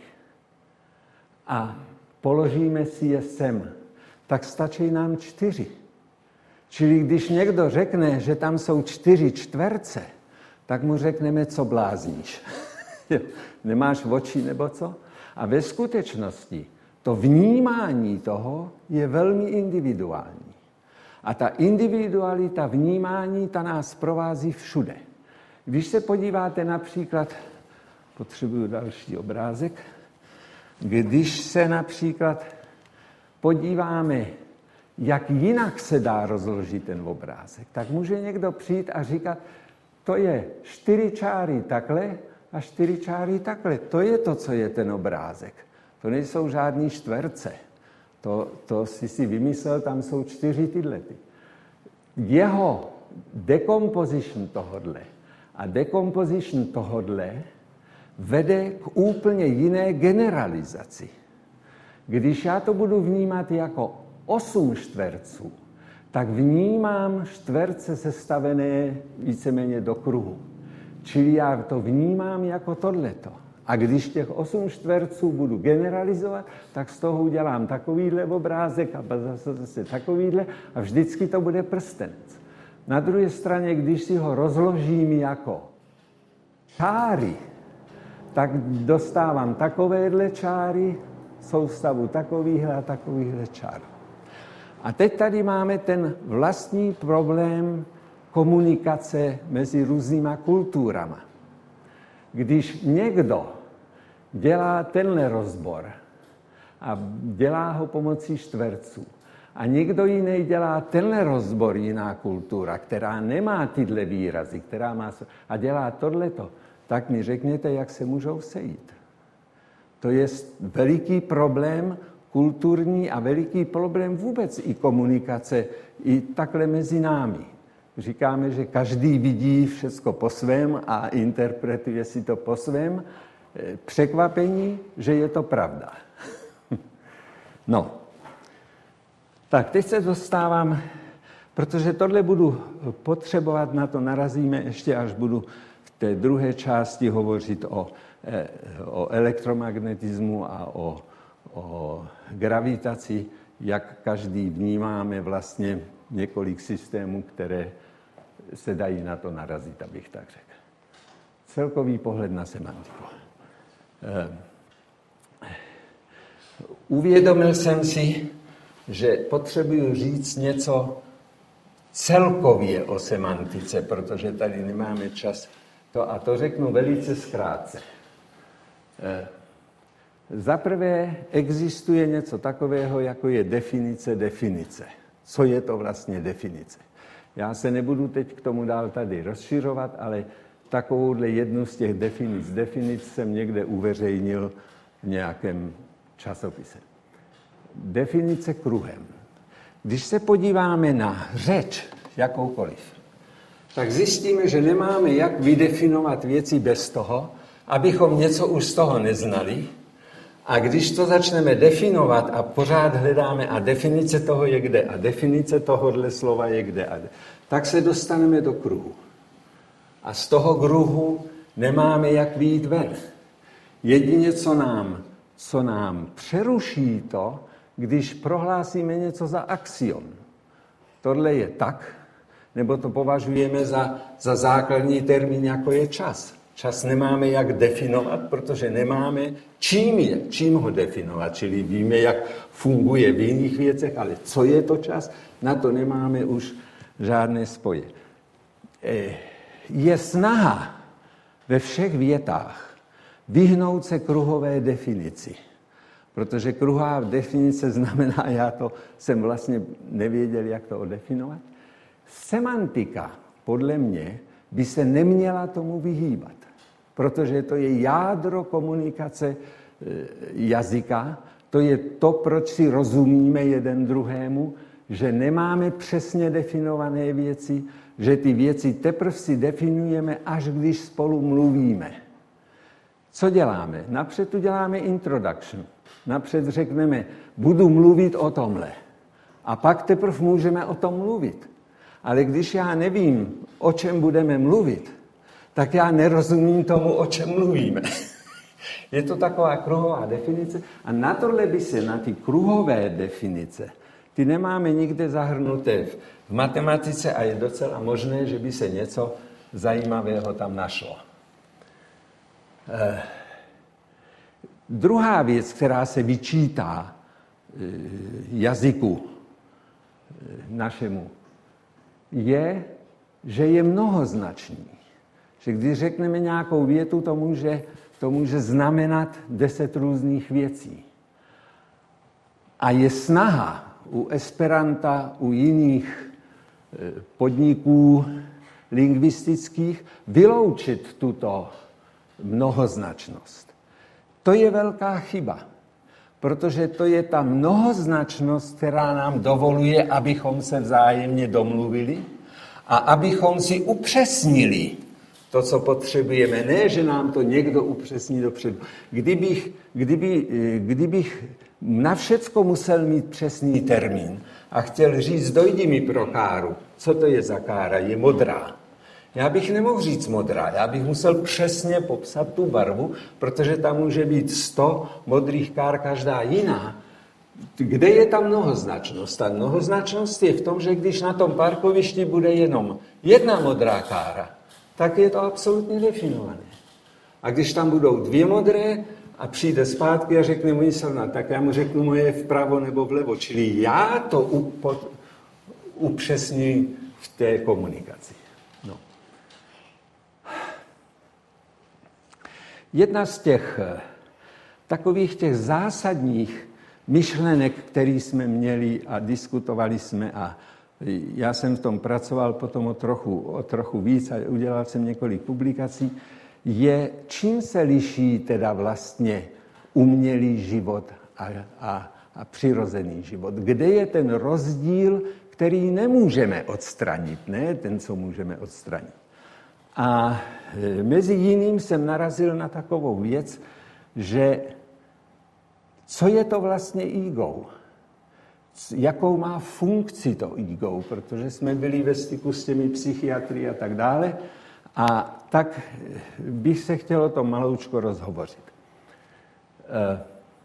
a položíme si je sem, tak stačí nám čtyři. Čili když někdo řekne, že tam jsou čtyři čtverce, tak mu řekneme, co blázníš. Nemáš oči nebo co? A ve skutečnosti to vnímání toho je velmi individuální. A ta individualita vnímání, ta nás provází všude. Když se podíváte například, potřebuju další obrázek, když se například podíváme, jak jinak se dá rozložit ten obrázek, tak může někdo přijít a říkat, to je čtyři čáry takhle a čtyři čáry takhle. To je to, co je ten obrázek. To nejsou žádný čtverce. To, to si si vymyslel, tam jsou čtyři tyhle. Jeho decomposition tohodle a decomposition tohodle vede k úplně jiné generalizaci. Když já to budu vnímat jako osm čtverců, tak vnímám čtverce sestavené víceméně do kruhu. Čili já to vnímám jako tohleto. A když těch osm čtverců budu generalizovat, tak z toho udělám takovýhle obrázek a zase, zase takovýhle a vždycky to bude prstenec. Na druhé straně, když si ho rozložím jako čáry, tak dostávám takovéhle čáry, soustavu takovýhle a takovýhle čár. A teď tady máme ten vlastní problém komunikace mezi různýma kulturama. Když někdo dělá tenhle rozbor a dělá ho pomocí čtverců a někdo jiný dělá tenhle rozbor, jiná kultura, která nemá tyhle výrazy, která má a dělá tohleto, tak mi řekněte, jak se můžou sejít. To je veliký problém kulturní a veliký problém vůbec i komunikace, i takhle mezi námi. Říkáme, že každý vidí všecko po svém a interpretuje si to po svém. Překvapení, že je to pravda. No, tak teď se dostávám, protože tohle budu potřebovat, na to narazíme ještě, až budu v té druhé části hovořit o, o elektromagnetismu a o, o gravitaci, jak každý vnímáme vlastně několik systémů, které se dají na to narazit, abych tak řekl. Celkový pohled na semantiku. Uvědomil jsem si, že potřebuji říct něco celkově o semantice, protože tady nemáme čas. To, a to řeknu velice zkrátce. Za prvé existuje něco takového, jako je definice definice. Co je to vlastně definice? Já se nebudu teď k tomu dál tady rozšiřovat, ale takovouhle jednu z těch definic, definic jsem někde uveřejnil v nějakém časopise. Definice kruhem. Když se podíváme na řeč, jakoukoliv, tak zjistíme, že nemáme jak vydefinovat věci bez toho, abychom něco už z toho neznali. A když to začneme definovat a pořád hledáme, a definice toho je kde, a definice tohohle slova je kde, a de, tak se dostaneme do kruhu. A z toho kruhu nemáme jak vyjít ven. Jedině, co nám, co nám přeruší to, když prohlásíme něco za axiom. Tohle je tak, nebo to považujeme za, za základní termín, jako je čas. Čas nemáme jak definovat, protože nemáme čím je, čím ho definovat. Čili víme, jak funguje v jiných věcech, ale co je to čas, na to nemáme už žádné spoje. Je snaha ve všech větách vyhnout se kruhové definici. Protože kruhová definice znamená, já to jsem vlastně nevěděl, jak to odefinovat. Semantika, podle mě, by se neměla tomu vyhýbat. Protože to je jádro komunikace jazyka, to je to, proč si rozumíme jeden druhému, že nemáme přesně definované věci, že ty věci teprve si definujeme, až když spolu mluvíme. Co děláme? Napřed tu děláme introduction. Napřed řekneme, budu mluvit o tomhle. A pak teprve můžeme o tom mluvit. Ale když já nevím, o čem budeme mluvit, tak já nerozumím tomu, o čem mluvíme. Je to taková kruhová definice a na tohle by se, na ty kruhové definice, ty nemáme nikde zahrnuté v matematice a je docela možné, že by se něco zajímavého tam našlo. Eh, druhá věc, která se vyčítá eh, jazyku eh, našemu, je, že je mnohoznačný. Že když řekneme nějakou větu, to může, to může znamenat deset různých věcí. A je snaha u Esperanta, u jiných podniků lingvistických vyloučit tuto mnohoznačnost. To je velká chyba, protože to je ta mnohoznačnost, která nám dovoluje, abychom se vzájemně domluvili a abychom si upřesnili to, co potřebujeme. Ne, že nám to někdo upřesní dopředu. Kdybych, kdyby, kdybych na všecko musel mít přesný termín a chtěl říct, dojdi mi pro káru. Co to je za kára? Je modrá. Já bych nemohl říct modrá, já bych musel přesně popsat tu barvu, protože tam může být sto modrých kár, každá jiná. Kde je ta mnohoznačnost? Ta mnohoznačnost je v tom, že když na tom parkovišti bude jenom jedna modrá kára, tak je to absolutně definované. A když tam budou dvě modré a přijde zpátky a řekne můj silna, tak já mu řeknu moje vpravo nebo vlevo. Čili já to upřesňuji v té komunikaci. No. Jedna z těch takových těch zásadních myšlenek, které jsme měli a diskutovali jsme a já jsem v tom pracoval potom o trochu, o trochu víc a udělal jsem několik publikací, je, čím se liší teda vlastně umělý život a, a, a přirozený život. Kde je ten rozdíl, který nemůžeme odstranit, ne ten, co můžeme odstranit. A mezi jiným jsem narazil na takovou věc, že co je to vlastně ego? Jakou má funkci to ego? Protože jsme byli ve styku s těmi psychiatry a tak dále. A tak bych se chtěl o tom maloučko rozhovořit. E,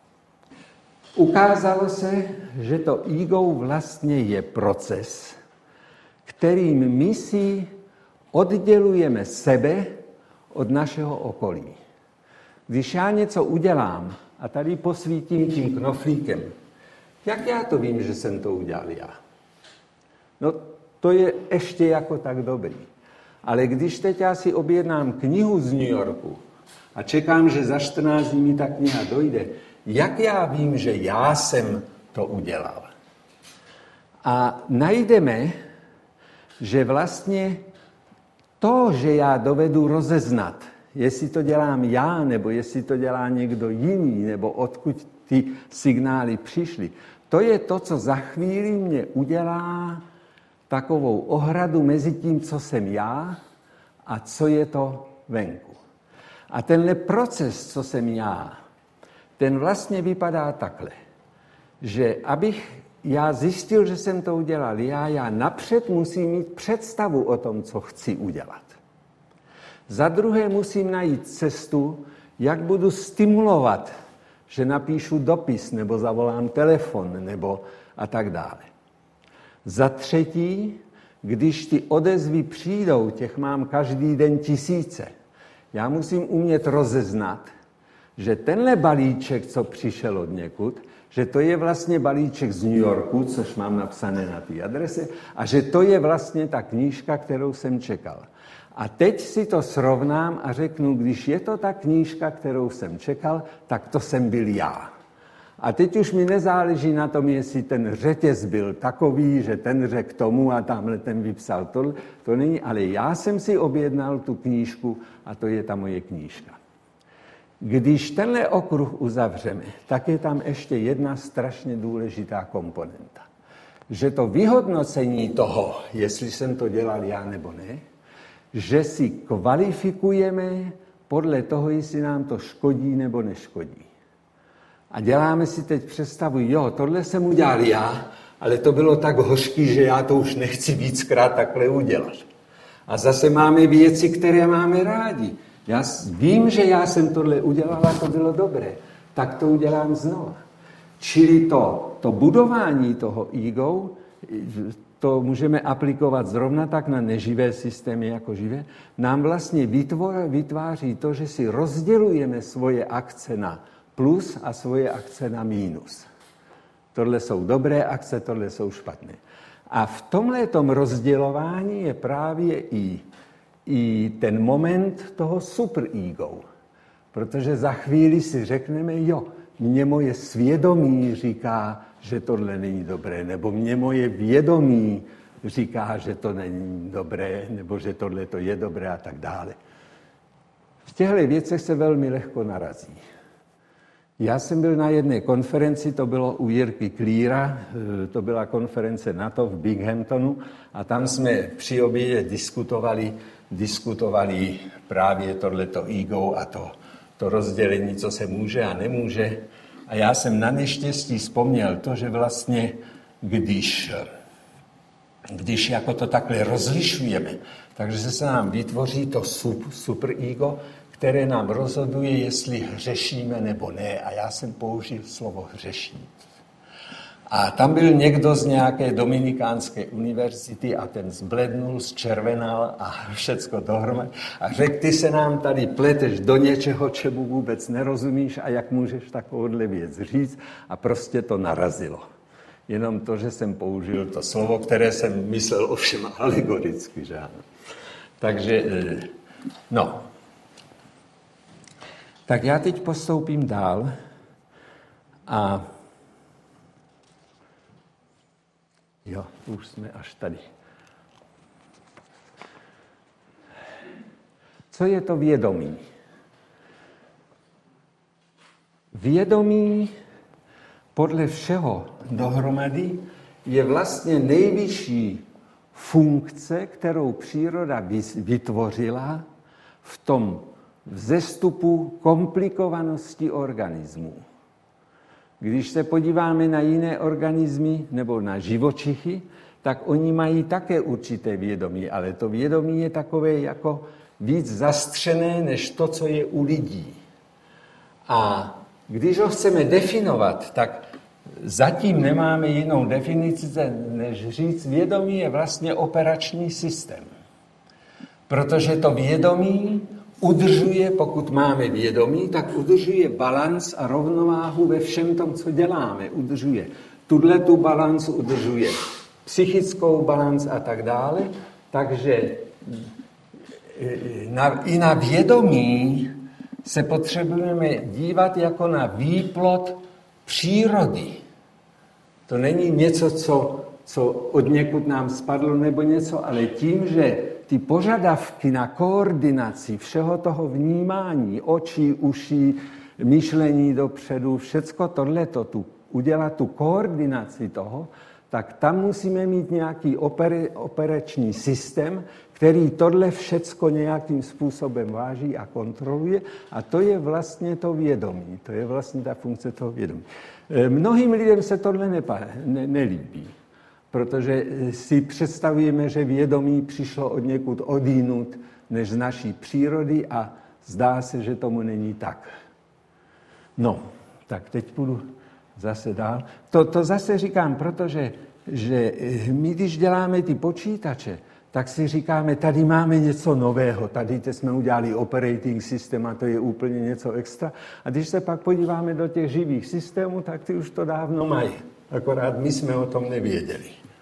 ukázalo se, že to ego vlastně je proces, kterým my si oddělujeme sebe od našeho okolí. Když já něco udělám a tady posvítím tím knoflíkem, jak já to vím, že jsem to udělal já? No to je ještě jako tak dobrý. Ale když teď já si objednám knihu z New Yorku a čekám, že za čtrnáct dní mi ta kniha dojde, jak já vím, že já jsem to udělal? A najdeme, že vlastně to, že já dovedu rozeznat, jestli to dělám já, nebo jestli to dělá někdo jiný, nebo odkud ty signály přišly, to je to, co za chvíli mě udělá takovou ohradu mezi tím, co jsem já a co je to venku. A tenhle proces, co jsem já, ten vlastně vypadá takhle, že abych já zjistil, že jsem to udělal já, já napřed musím mít představu o tom, co chci udělat. Za druhé musím najít cestu, jak budu stimulovat, že napíšu dopis, nebo zavolám telefon, nebo a tak dále. Za třetí, když ty odezvy přijdou, těch mám každý den tisíce, já musím umět rozeznat, že tenhle balíček, co přišel od někud, že to je vlastně balíček z New Yorku, což mám napsané na té adrese, a že to je vlastně ta knížka, kterou jsem čekal. A teď si to srovnám a řeknu, když je to ta knížka, kterou jsem čekal, tak to jsem byl já. A teď už mi nezáleží na tom, jestli ten řetěz byl takový, že ten řekl tomu a tamhle ten vypsal tohle. To není, ale já jsem si objednal tu knížku a to je ta moje knížka. Když tenhle okruh uzavřeme, tak je tam ještě jedna strašně důležitá komponenta. Že to vyhodnocení toho, jestli jsem to dělal já nebo ne, že si kvalifikujeme podle toho, jestli nám to škodí nebo neškodí. A děláme si teď představu, jo, tohle jsem udělal já, ale to bylo tak hořký, že já to už nechci víckrát takhle udělat. A zase máme věci, které máme rádi. Já vím, že já jsem tohle udělal a to bylo dobré, tak to udělám znova. Čili to, to budování toho ego, to můžeme aplikovat zrovna tak na neživé systémy jako živé, nám vlastně vytváří to, že si rozdělujeme svoje akce na plus a svoje akce na mínus. Tohle jsou dobré akce, tohle jsou špatné. A v tomhletom rozdělování je právě i, i ten moment toho superego. Protože za chvíli si řekneme, jo, mně moje svědomí říká, že tohle není dobré, nebo mně moje vědomí říká, že to není dobré, nebo že tohle to je dobré a tak dále. V těchto věcech se velmi lehko narazí. Já jsem byl na jedné konferenci, to bylo u Jirky Klíra, to byla konference NATO v Binghamtonu a tam jsme při obědě diskutovali, diskutovali právě tohleto ego a to, to rozdělení, co se může a nemůže. A já jsem na neštěstí vzpomněl to, že vlastně, když, když jako to takhle rozlišujeme, takže se nám vytvoří to super ego, které nám rozhoduje, jestli hřešíme nebo ne. A já jsem použil slovo hřešit. A tam byl někdo z nějaké dominikánské univerzity a ten zblednul, zčervenal a všecko dohromady. A řekl, ty se nám tady pleteš do něčeho, čemu vůbec nerozumíš a jak můžeš takovouhle věc říct. A prostě to narazilo. Jenom to, že jsem použil to slovo, které jsem myslel ovšem alegoricky, že ano. Takže, no. Tak já teď postoupím dál a jo, už jsme až tady. Co je to vědomí? Vědomí podle všeho dohromady je vlastně nejvyšší funkce, kterou příroda vytvořila v tom vzestupu komplikovanosti organismů. Když se podíváme na jiné organismy nebo na živočichy, tak oni mají také určité vědomí, ale to vědomí je takové jako víc zastřené než to, co je u lidí. A když ho chceme definovat, tak zatím nemáme jinou definici, než říct, vědomí je vlastně operační systém. Protože to vědomí udržuje, pokud máme vědomí, tak udržuje balans a rovnováhu ve všem tom, co děláme. Udržuje tuto balans, udržuje psychickou balans a tak dále. Takže na, i na vědomí se potřebujeme dívat jako na výplod přírody. To není něco, co, co od někud nám spadlo nebo něco, ale tím, že ty požadavky na koordinaci všeho toho vnímání, očí, uší, myšlení dopředu, všecko tohleto, tu, udělat tu koordinaci toho, tak tam musíme mít nějaký operi, operační systém, který tohle všecko nějakým způsobem váží a kontroluje. A to je vlastně to vědomí. To je vlastně ta funkce toho vědomí. Mnohým lidem se tohle nepa, ne, nelíbí, protože si představujeme, že vědomí přišlo od někud odjinud než z naší přírody a zdá se, že tomu není tak. No, tak teď půjdu zase dál. To, to zase říkám, protože že my, když děláme ty počítače, tak si říkáme, tady máme něco nového, tady jsme udělali operating systém a to je úplně něco extra. A když se pak podíváme do těch živých systémů, tak ty už to dávno mají. Akorát my jsme o tom nevěděli.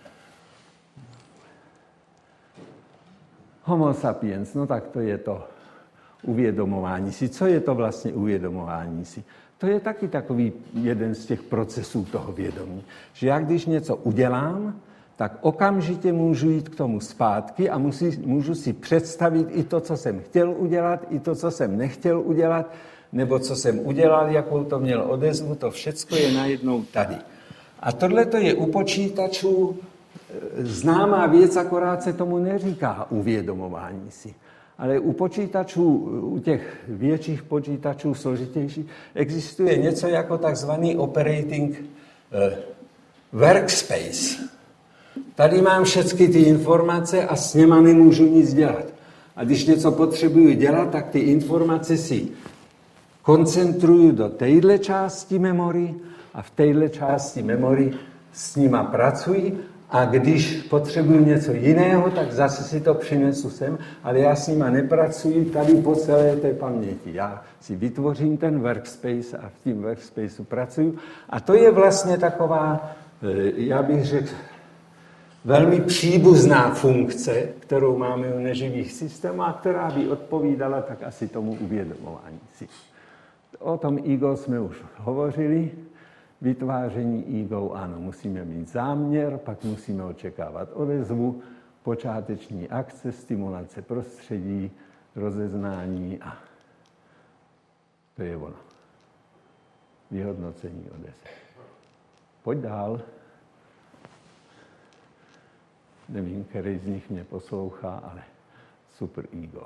Homo sapiens, no tak to je to uvědomování si. Co je to vlastně uvědomování si? To je taky takový jeden z těch procesů toho vědomí. Že já když něco udělám, tak okamžitě můžu jít k tomu zpátky a musí, můžu si představit i to, co jsem chtěl udělat, i to, co jsem nechtěl udělat, nebo co jsem udělal, jakou to měl odezvu, to všecko je najednou tady. A tohle to je u počítačů známá věc, akorát se tomu neříká uvědomování si. Ale u počítačů, u těch větších počítačů, složitějších, existuje něco jako takzvaný operating uh, workspace. Tady mám všechny ty informace a s něma nemůžu nic dělat. A když něco potřebuji dělat, tak ty informace si koncentruju do téhle části memory a v téhle části memory s nima pracuji. A když potřebuji něco jiného, tak zase si to přinesu sem, ale já s nima nepracuji tady po celé té paměti. Já si vytvořím ten workspace a v tím workspaceu pracuji. A to je vlastně taková, já bych řekl, velmi příbuzná funkce, kterou máme u neživých systémů a která by odpovídala tak asi tomu uvědomování si. O tom ego jsme už hovořili. Vytváření ego, ano, musíme mít záměr, pak musíme očekávat odezvu, počáteční akce, stimulace prostředí, rozeznání a to je ono. Vyhodnocení odezvy. Pojď dál. Nevím, který z nich mě poslouchá, ale super ego.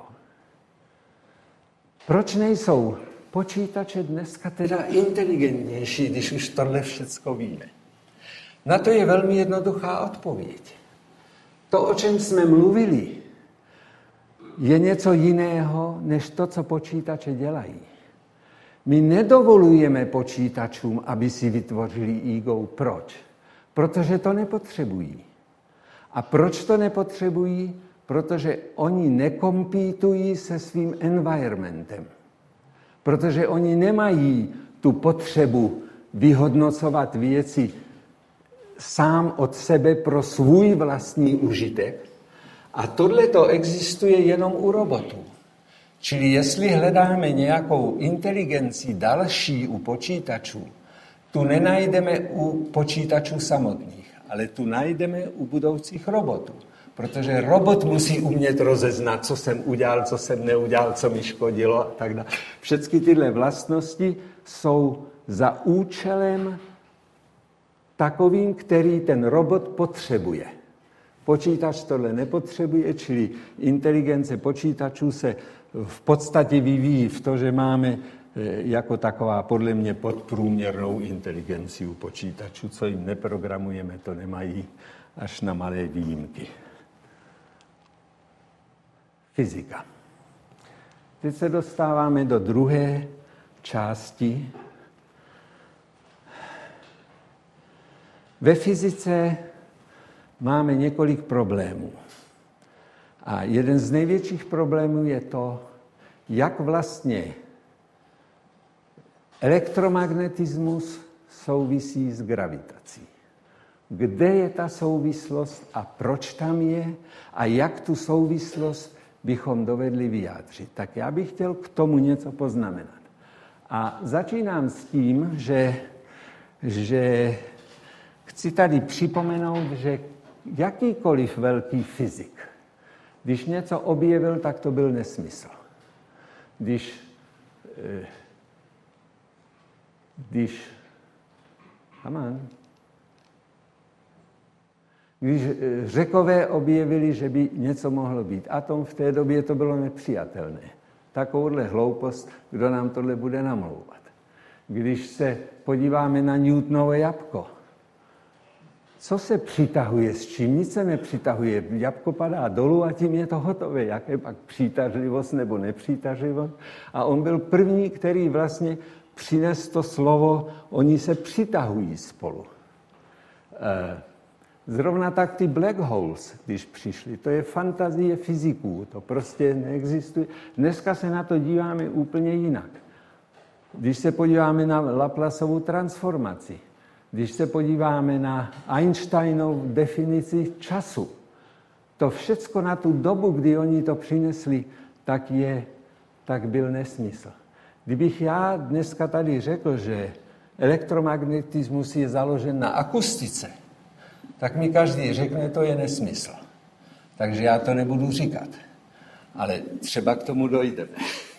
Proč nejsou počítače dneska teda inteligentnější, když už tohle všecko víme? Na to je velmi jednoduchá odpověď. To, o čem jsme mluvili, je něco jiného, než to, co počítače dělají. My nedovolujeme počítačům, aby si vytvořili ego. Proč? Protože to nepotřebují. A proč to nepotřebují? Protože oni nekompítují se svým environmentem. Protože oni nemají tu potřebu vyhodnocovat věci sám od sebe pro svůj vlastní užitek. A tohle to existuje jenom u robotů. Čili jestli hledáme nějakou inteligenci další u počítačů, tu nenajdeme u počítačů samotných, ale tu najdeme u budoucích robotů. Protože robot musí umět rozeznat, co jsem udělal, co jsem neudělal, co mi škodilo a tak dále. Všechny tyhle vlastnosti jsou za účelem takovým, který ten robot potřebuje. Počítač tohle nepotřebuje, čili inteligence počítačů se v podstatě vyvíjí v to, že máme jako taková podle mě podprůměrnou inteligenci u počítačů, co jim neprogramujeme, to nemají až na malé výjimky. Fyzika. Teď se dostáváme do druhé části. Ve fyzice máme několik problémů. A jeden z největších problémů je to, jak vlastně elektromagnetismus souvisí s gravitací. Kde je ta souvislost a proč tam je a jak tu souvislost bychom dovedli vyjádřit. Tak já bych chtěl k tomu něco poznamenat. A začínám s tím, že, že chci tady připomenout, že jakýkoliv velký fyzik, když něco objevil, tak to byl nesmysl. Když, když, amen, když Řekové objevili, že by něco mohlo být atom, v té době to bylo nepřijatelné. Takovouhle hloupost, kdo nám tohle bude namlouvat. Když se podíváme na Newtonovo jabko, co se přitahuje s čím? Nic se nepřitahuje. Jabko padá dolů a tím je to hotové. Jaké pak přitažlivost nebo nepřitažlivost? A on byl první, který vlastně přinesl to slovo, oni se přitahují spolu. Zrovna tak ty black holes, když přišly, to je fantazie fyziků, to prostě neexistuje. Dneska se na to díváme úplně jinak. Když se podíváme na Laplaceovu transformaci, když se podíváme na Einsteinovu definici času, to všecko na tu dobu, kdy oni to přinesli, tak, je, tak byl nesmysl. Kdybych já dneska tady řekl, že elektromagnetismus je založen na akustice, tak mi každý řekne, to je nesmysl. Takže já to nebudu říkat. Ale třeba k tomu dojdeme.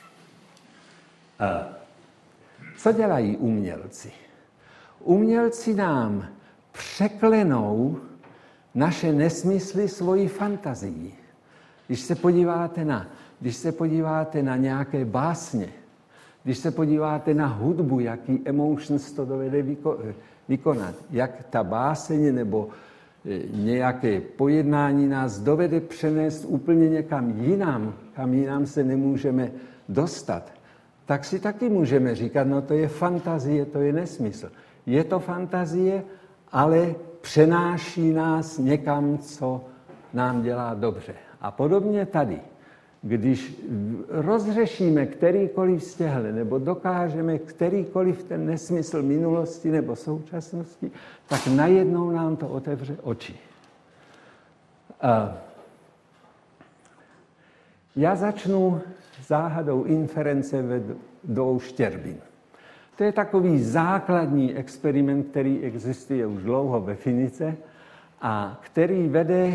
A co dělají umělci? Umělci nám překlenou naše nesmysly svojí fantazií. Když se podíváte na, když se podíváte na nějaké básně, když se podíváte na hudbu, jaký emotions to dovede vykonat, jak ta báseň nebo nějaké pojednání nás dovede přenést úplně někam jinam, kam jinam se nemůžeme dostat, tak si taky můžeme říkat, no to je fantazie, to je nesmysl. Je to fantazie, ale přenáší nás někam, co nám dělá dobře. A podobně tady, když rozřešíme kterýkoliv z těchto, nebo dokážeme kterýkoliv ten nesmysl minulosti nebo současnosti, tak najednou nám to otevře oči. Já začnu záhadou inference ve dvou štěrbin. To je takový základní experiment, který existuje už dlouho ve fyzice a který vede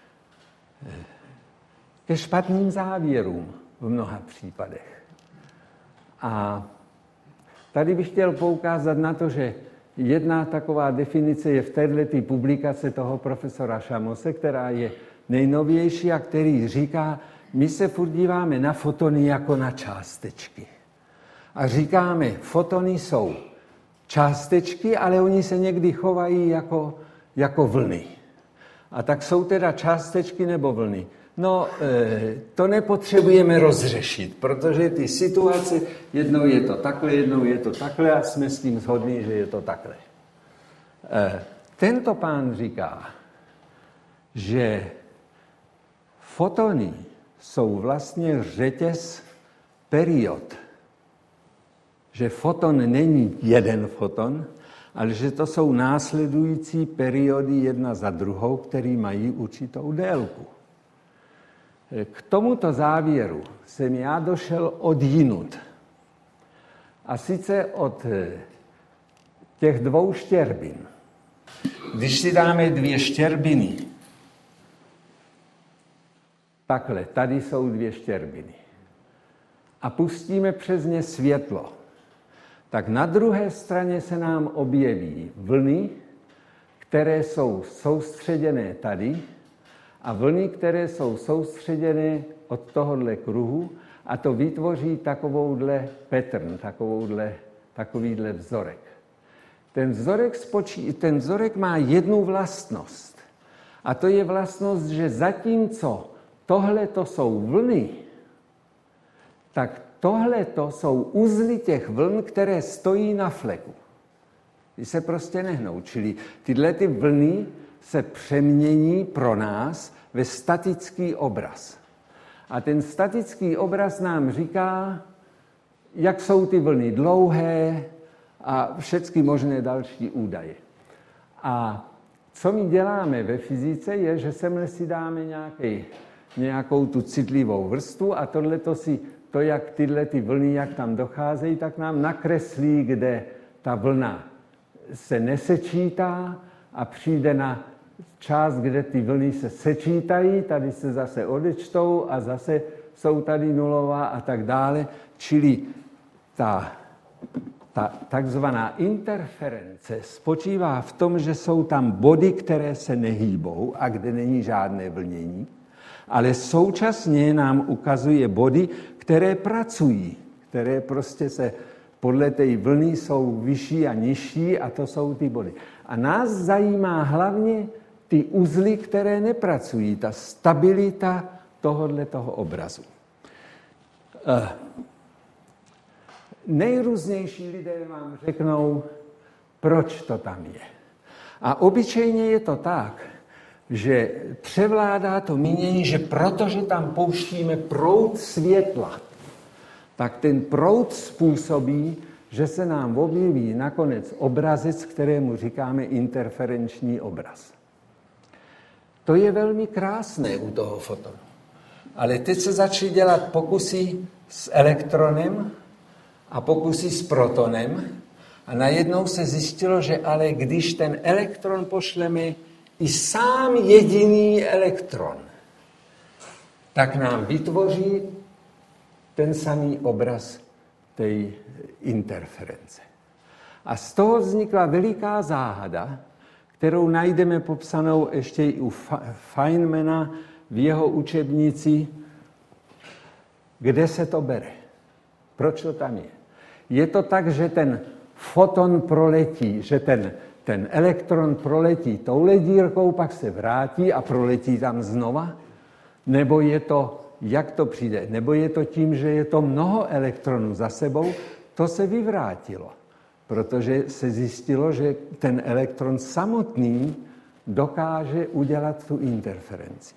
ke špatným závěrům v mnoha případech. A tady bych chtěl poukázat na to, že jedna taková definice je v této publikaci toho profesora Šamose, která je nejnovější a který říká, my se furt díváme na fotony jako na částečky. A říkáme, fotony jsou částečky, ale oni se někdy chovají jako, jako vlny. A tak jsou teda částečky nebo vlny. No, to nepotřebujeme rozřešit, protože ty situace, jednou je to takhle, jednou je to takhle a jsme s tím shodní, že je to takhle. Tento pán říká, že fotony jsou vlastně řetěz period. Že foton není jeden foton, ale že to jsou následující periody jedna za druhou, které mají určitou délku. K tomuto závěru jsem já došel odjinud. A sice od těch dvou štěrbin. Když si dáme dvě štěrbiny, takhle, tady jsou dvě štěrbiny, a pustíme přes ně světlo, tak na druhé straně se nám objeví vlny které jsou soustředěné tady a vlny, které jsou soustředěné od tohohle kruhu a to vytvoří takovouhle pattern, takovouhle, takovýhle vzorek. Ten vzorek, spočí, ten vzorek má jednu vlastnost a to je vlastnost, že zatímco tohle to jsou vlny, tak tohle to jsou uzly těch vln, které stojí na fleku. Ty se prostě nehnou. Čili tyhle ty vlny se přemění pro nás ve statický obraz. A ten statický obraz nám říká, jak jsou ty vlny dlouhé a všechny možné další údaje. A co my děláme ve fyzice, je, že semhle si dáme nějaký, nějakou tu citlivou vrstvu a tohleto si, to, jak tyhle ty vlny, jak tam docházejí, tak nám nakreslí, kde ta vlna se nesečítá a přijde na část, kde ty vlny se sečítají, tady se zase odečtou a zase jsou tady nulová a tak dále. Čili ta, ta takzvaná interference spočívá v tom, že jsou tam body, které se nehýbou a kde není žádné vlnění, ale současně nám ukazuje body, které pracují, které prostě se podle té vlny jsou vyšší a nižší a to jsou ty body. A nás zajímá hlavně ty uzly, které nepracují, ta stabilita tohohle toho obrazu. Uh, nejrůznější lidé vám řeknou, proč to tam je. A obyčejně je to tak, že převládá to mínění, že protože tam pouštíme proud světla, tak ten proud způsobí, že se nám objeví nakonec obrazec, kterému říkáme interferenční obraz. To je velmi krásné u toho fotonu. Ale teď se začaly dělat pokusy s elektronem a pokusy s protonem a najednou se zjistilo, že ale když ten elektron pošleme i sám jediný elektron, tak nám vytvoří ten samý obraz té interference. A z toho vznikla veliká záhada, kterou najdeme popsanou ještě i u Feynmana v jeho učebnici, kde se to bere. Proč to tam je? Je to tak, že ten foton proletí, že ten, ten elektron proletí touhle dírkou, pak se vrátí a proletí tam znova? Nebo je to, jak to přijde? Nebo je to tím, že je to mnoho elektronů za sebou? To se vyvrátilo, protože se zjistilo, že ten elektron samotný dokáže udělat tu interferenci.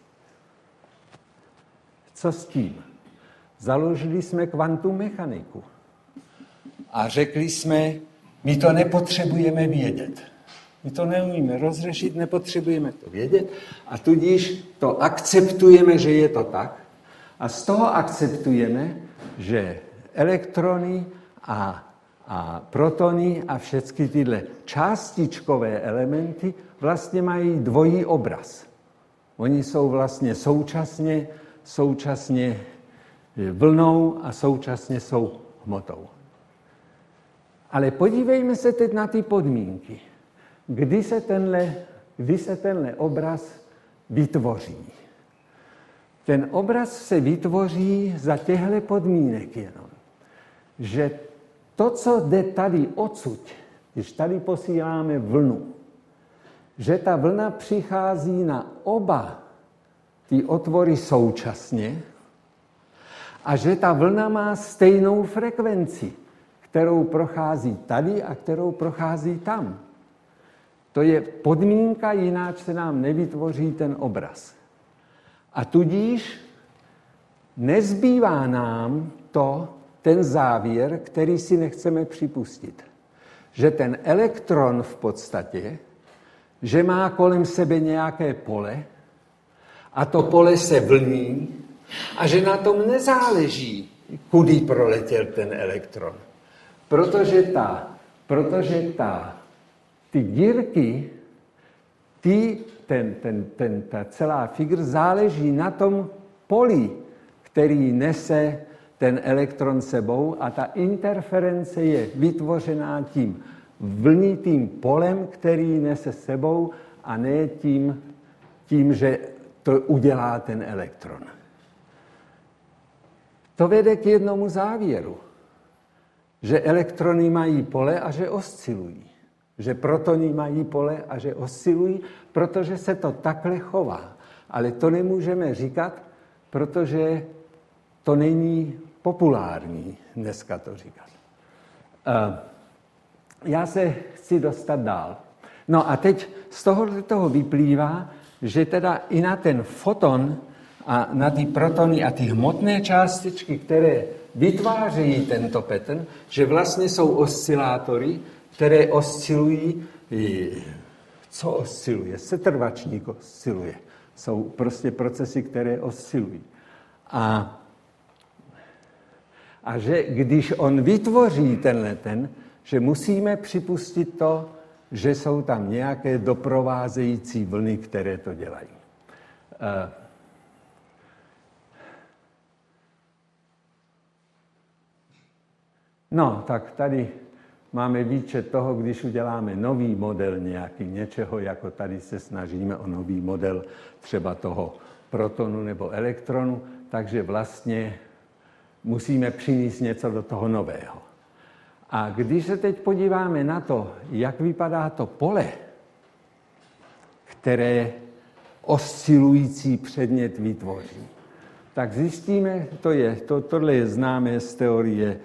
Co s tím? Založili jsme kvantum mechaniku a řekli jsme, my to nepotřebujeme vědět. My to neumíme rozřešit, nepotřebujeme to vědět a tudíž to akceptujeme, že je to tak. A z toho akceptujeme, že elektrony a, a protony a všechny tyhle částičkové elementy vlastně mají dvojí obraz. Oni jsou vlastně současně, současně vlnou a současně jsou hmotou. Ale podívejme se teď na ty podmínky. Kdy se tenhle, kdy se tenhle obraz vytvoří? Ten obraz se vytvoří za těchto podmínek jenom. Že to, co jde tady odsud, když tady posíláme vlnu, že ta vlna přichází na oba ty otvory současně a že ta vlna má stejnou frekvenci, kterou prochází tady a kterou prochází tam. To je podmínka, jináč se nám nevytvoří ten obraz. A tudíž nezbývá nám to, ten závěr, který si nechceme připustit. Že ten elektron v podstatě, že má kolem sebe nějaké pole a to pole se vlní a že na tom nezáleží, kudy proletěl ten elektron. Protože ta, protože ta, ty dírky, ty, ten, ten, ten, ta celá figura záleží na tom poli, který nese ten elektron sebou a ta interference je vytvořená tím vlnitým polem, který nese sebou a ne tím, tím, že to udělá ten elektron. To vede k jednomu závěru, že elektrony mají pole a že oscilují. Že protony mají pole a že oscilují, protože se to takhle chová. Ale to nemůžeme říkat, protože to není populární dneska to říkat. Já se chci dostat dál. No a teď z toho, toho vyplývá, že teda i na ten foton a na ty protony a ty hmotné částičky, které vytvářejí tento pattern, že vlastně jsou oscilátory, které oscilují. Co osciluje? Setrvačník osciluje. Jsou prostě procesy, které oscilují. A, a že když on vytvoří tenhle ten, že musíme připustit to, že jsou tam nějaké doprovázející vlny, které to dělají. No, tak tady máme výčet toho, když uděláme nový model nějaký něčeho, jako tady se snažíme o nový model třeba toho protonu nebo elektronu, takže vlastně musíme přinést něco do toho nového. A když se teď podíváme na to, jak vypadá to pole, které oscilující předmět vytvoří, tak zjistíme, to je, to, tohle je známé z teorie,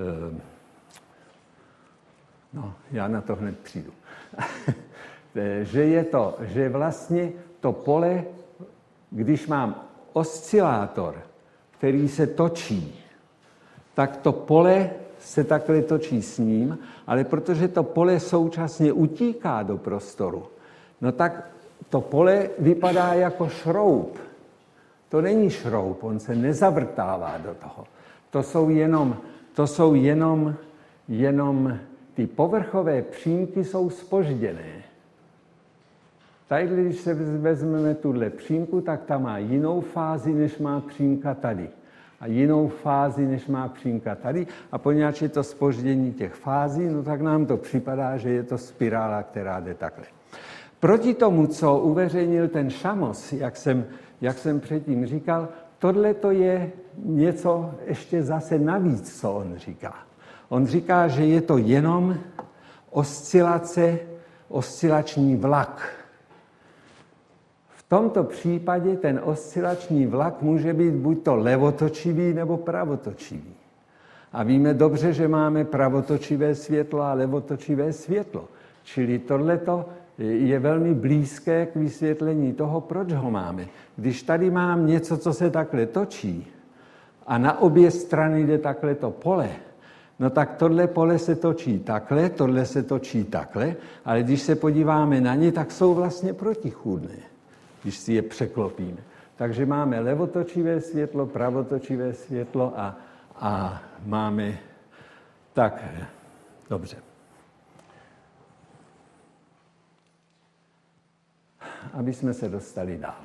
no, já na to hned přijdu, že je to, že vlastně to pole, když mám oscilátor, který se točí, tak to pole se takhle točí s ním, ale protože to pole současně utíká do prostoru, no tak to pole vypadá jako šroub. To není šroub, on se nezavrtává do toho. To jsou jenom, to jsou jenom, jenom ty povrchové přímky jsou zpožděné. Tady, když se vezmeme tuhle přímku, tak ta má jinou fázi, než má přímka tady. A jinou fázi, než má přímka tady. A poněvadž je to zpoždění těch fází, no tak nám to připadá, že je to spirála, která jde takhle. Proti tomu, co uveřejnil ten Šamos, jak jsem, jak jsem předtím říkal, tohle to je něco ještě zase navíc, co on říká. On říká, že je to jenom oscilace, oscilační vlak. V tomto případě ten oscilační vlak může být buď to levotočivý nebo pravotočivý. A víme dobře, že máme pravotočivé světlo a levotočivé světlo. Čili tohleto je velmi blízké k vysvětlení toho, proč ho máme. Když tady mám něco, co se takhle točí a na obě strany jde takhle to pole, no tak tohle pole se točí takhle, tohle se točí takhle, ale když se podíváme na ně, tak jsou vlastně protichůdné, když si je překlopíme. Takže máme levotočivé světlo, pravotočivé světlo a, a máme tak, dobře. Aby jsme se dostali dál.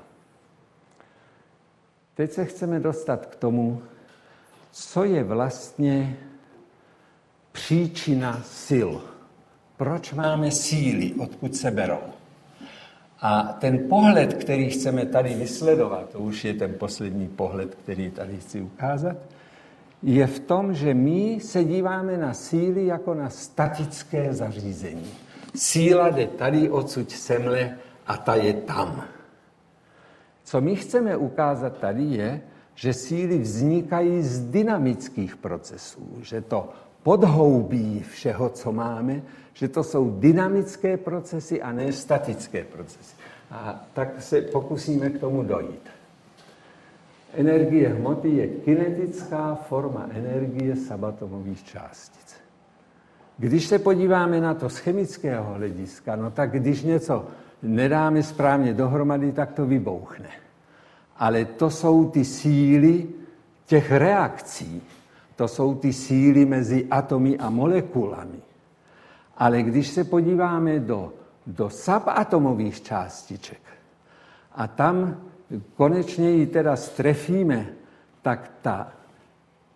Teď se chceme dostat k tomu, co je vlastně příčina sil. Proč máme síly, odkud se berou. A ten pohled, který chceme tady vysledovat, to už je ten poslední pohled, který tady chci ukázat, je v tom, že my se díváme na síly jako na statické zařízení. Síla jde tady odsud semle a ta je tam. Co my chceme ukázat tady je, že síly vznikají z dynamických procesů, že to podhoubí všeho, co máme, že to jsou dynamické procesy a ne statické procesy. A tak se pokusíme k tomu dojít. Energie hmoty je kinetická forma energie subatomových částic. Když se podíváme na to z chemického hlediska, no tak když něco nedáme správně dohromady, tak to vybouchne. Ale to jsou ty síly těch reakcí. To jsou ty síly mezi atomy a molekulami. Ale když se podíváme do, do subatomových částiček a tam konečně ji teda strefíme, tak ta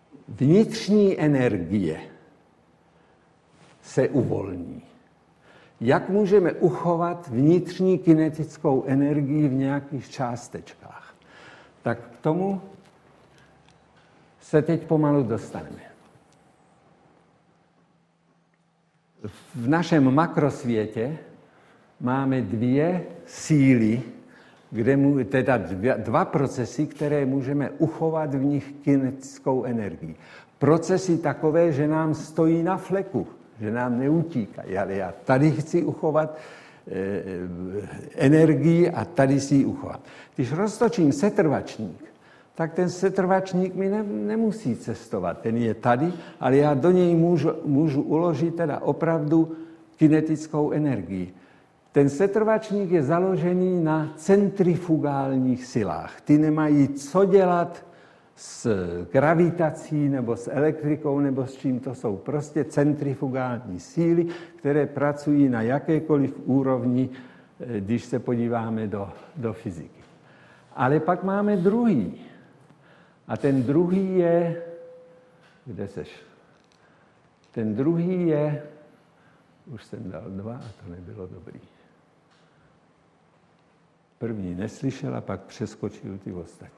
vnitřní energie se uvolní. Jak můžeme uchovat vnitřní kinetickou energii v nějakých částečkách? Tak k tomu se teď pomalu dostaneme. V našem makrosvětě máme dvě síly, kde mu, teda dva, dva procesy, které můžeme uchovat v nich kinetickou energii. Procesy takové, že nám stojí na fleku, že nám neutíkají, ale já tady chci uchovat e, energii a tady si ji uchovat. Když roztočím setrvačník, tak ten setrvačník mi ne, nemusí cestovat. Ten je tady, ale já do něj můžu, můžu uložit teda opravdu kinetickou energii. Ten setrvačník je založený na centrifugálních silách. Ty nemají co dělat s gravitací nebo s elektrikou nebo s čím, to jsou prostě centrifugální síly, které pracují na jakékoliv úrovni, když se podíváme do, do fyziky. Ale pak máme druhý. A ten druhý je, kde seš? Ten druhý je, už jsem dal dva a to nebylo dobrý. První neslyšel a pak přeskočil ty ostatní.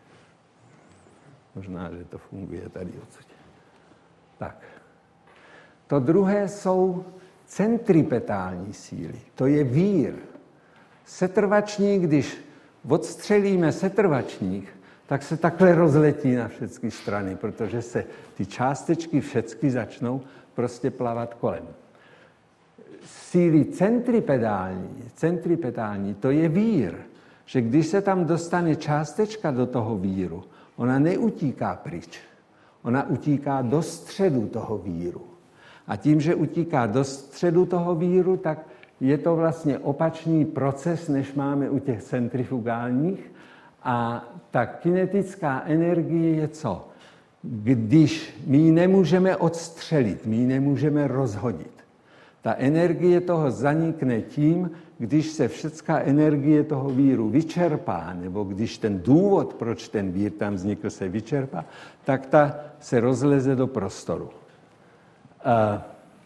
Možná, že to funguje tady odsud. Tak. To druhé jsou centripetální síly. To je vír. Setrvačník, když odstřelíme setrvačník, tak se takhle rozletí na všechny strany, protože se ty částečky všechny začnou prostě plavat kolem. Síly centripedální, centripedální, to je vír, že když se tam dostane částečka do toho víru, ona neutíká pryč, ona utíká do středu toho víru. A tím, že utíká do středu toho víru, tak je to vlastně opačný proces, než máme u těch centrifugálních. A ta kinetická energie je co? Když my ji nemůžeme odstřelit, my ji nemůžeme rozhodit. Ta energie toho zanikne tím, když se všecká energie toho víru vyčerpá, nebo když ten důvod, proč ten vír tam vznikl, se vyčerpá, tak ta se rozleze do prostoru. A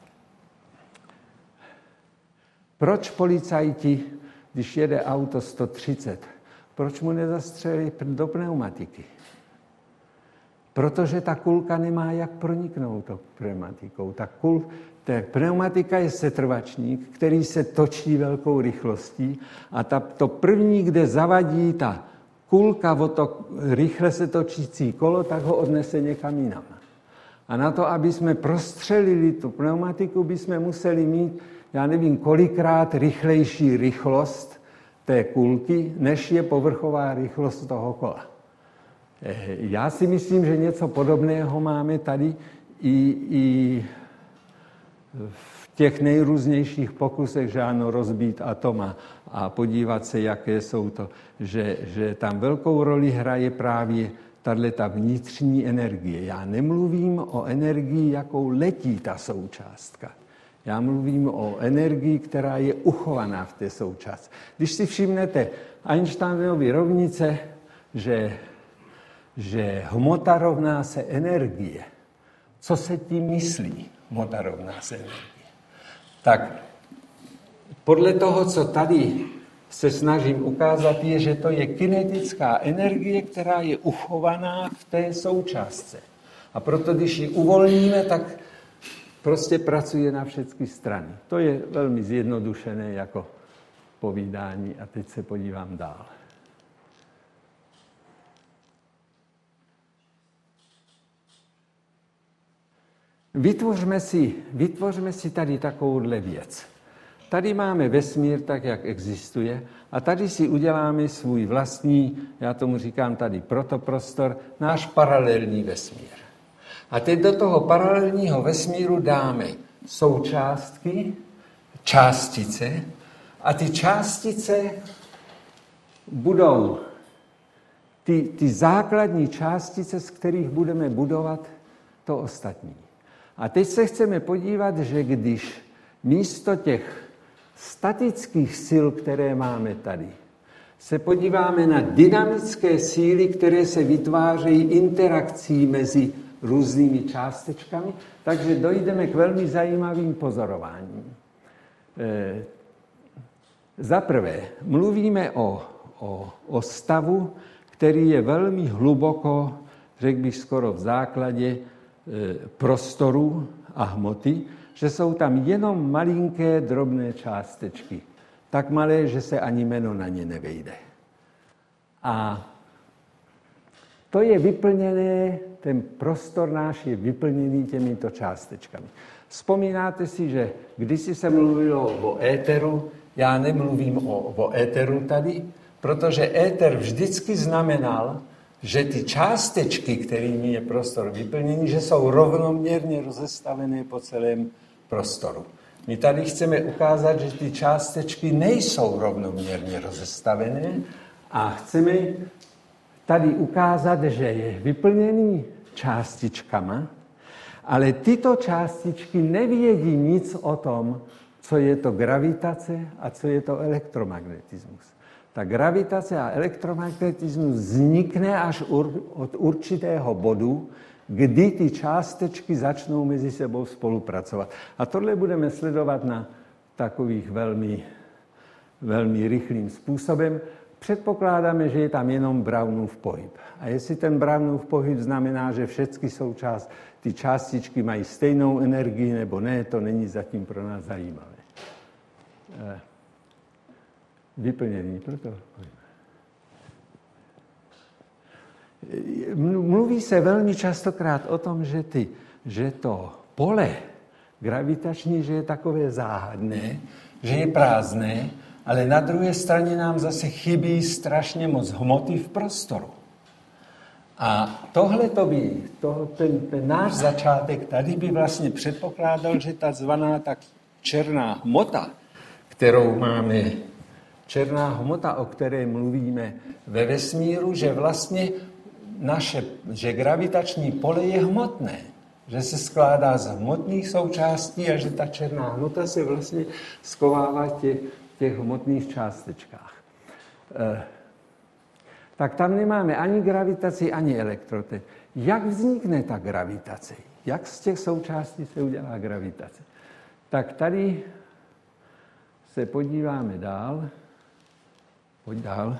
proč policajti, když jede auto sto třicet, proč mu nezastřelí do pneumatiky? Protože ta kulka nemá jak proniknout tou pneumatikou. Ta, kul, ta pneumatika je setrvačník, který se točí velkou rychlostí a ta, to první, kde zavadí ta kulka o to rychle se točící kolo, tak ho odnese někam jinam. A na to, aby jsme prostřelili tu pneumatiku, bychom museli mít, já nevím, kolikrát rychlejší rychlost té kulky, než je povrchová rychlost toho kola. Já si myslím, že něco podobného máme tady i, i v těch nejrůznějších pokusech, že ano, rozbít atoma a podívat se, jaké jsou to, že, že tam velkou roli hraje právě tato vnitřní energie. Já nemluvím o energii, jakou letí ta součástka. Já mluvím o energii, která je uchovaná v té součástce. Když si všimnete Einsteinovy rovnice, že, že hmota rovná se energie, co se tím myslí, hmota rovná se energie? Tak podle toho, co tady se snažím ukázat, je, že to je kinetická energie, která je uchovaná v té součástce. A proto, když ji uvolníme, tak prostě pracuje na všechny strany. To je velmi zjednodušené jako povídání a teď se podívám dál. Vytvořme si, vytvořme si tady takovouhle věc. Tady máme vesmír tak, jak existuje a tady si uděláme svůj vlastní, já tomu říkám tady protoprostor, náš paralelní vesmír. A teď do toho paralelního vesmíru dáme součástky, částice a ty částice budou ty, ty základní částice, z kterých budeme budovat to ostatní. A teď se chceme podívat, že když místo těch statických sil, které máme tady, se podíváme na dynamické síly, které se vytvářejí interakcí mezi různými částečkami, takže dojdeme k velmi zajímavým pozorováním. Za prvé, mluvíme o, o, o stavu, který je velmi hluboko, řekl bych skoro v základě prostoru a hmoty, že jsou tam jenom malinké drobné částečky. Tak malé, že se ani jméno na ně nevejde. A to je vyplněné, ten prostor náš je vyplněný těmito částečkami. Vzpomínáte si, že kdysi se mluvilo o éteru, já nemluvím o, o éteru tady, protože éter vždycky znamenal, že ty částečky, kterými je prostor vyplněný, že jsou rovnoměrně rozestavené po celém prostoru. My tady chceme ukázat, že ty částečky nejsou rovnoměrně rozestavené a chceme tady ukázat, že je vyplněný částičkama, ale tyto částičky nevědí nic o tom, co je to gravitace a co je to elektromagnetismus. Ta gravitace a elektromagnetismus vznikne až od určitého bodu, kdy ty částečky začnou mezi sebou spolupracovat. A tohle budeme sledovat na takových velmi, velmi rychlým způsobem. Předpokládáme, že je tam jenom Brownův pohyb. A jestli ten Brownův pohyb znamená, že všechny jsou část, ty částičky mají stejnou energii nebo ne, to není zatím pro nás zajímavé. Vyplněný, proto. Mluví se velmi častokrát o tom, že, ty, že to pole gravitační, že je takové záhadné, že je prázdné, ale na druhé straně nám zase chybí strašně moc hmoty v prostoru. A tohle to by, to, ten, ten náš začátek tady by vlastně předpokládal, že ta zvaná tak černá hmota, kterou máme, černá hmota, o které mluvíme ve vesmíru, že vlastně naše, že gravitační pole je hmotné, že se skládá z hmotných součástí a že ta černá hmota se vlastně skovává v těch, těch hmotných částečkách. E, tak tam nemáme ani gravitaci, ani elektroty. Jak vznikne ta gravitace? Jak z těch součástí se udělá gravitace? Tak tady se podíváme dál. Pojď dál.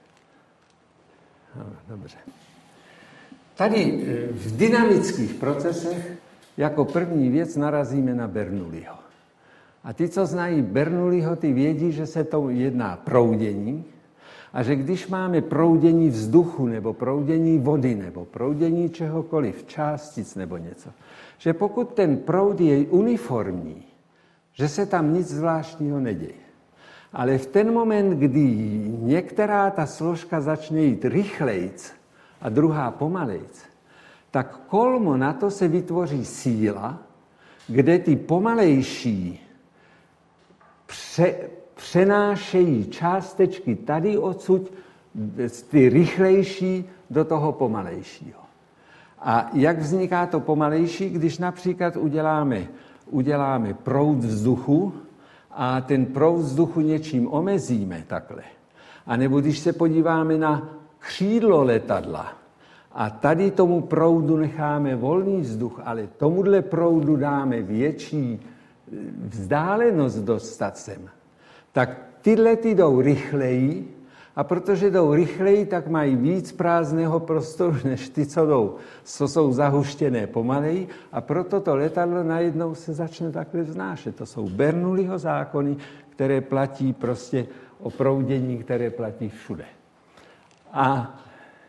No, dobře. Tady v dynamických procesech jako první věc narazíme na Bernoulliho. A ty, co znají Bernoulliho, ty vědí, že se to jedná proudění a že když máme proudění vzduchu nebo proudění vody nebo proudění čehokoliv, částic nebo něco, že pokud ten proud je uniformní, že se tam nic zvláštního neděje. Ale v ten moment, kdy některá ta složka začne jít rychlejc a druhá pomalejc, tak kolmo na to se vytvoří síla, kde ty pomalejší pře, přenášejí částečky tady odsud, ty rychlejší do toho pomalejšího. A jak vzniká to pomalejší, když například uděláme, uděláme proud vzduchu a ten proud vzduchu něčím omezíme takhle. A nebo když se podíváme na křídlo letadla a tady tomu proudu necháme volný vzduch, ale tomuhle proudu dáme větší vzdálenost dostat sem, tak tyhle ty jdou rychleji a protože jdou rychleji, tak mají víc prázdného prostoru, než ty, co jdou, co jsou zahuštěné pomaleji a proto to letadlo najednou se začne takhle vznášet. To jsou Bernoulliho zákony, které platí prostě o proudění, které platí všude. A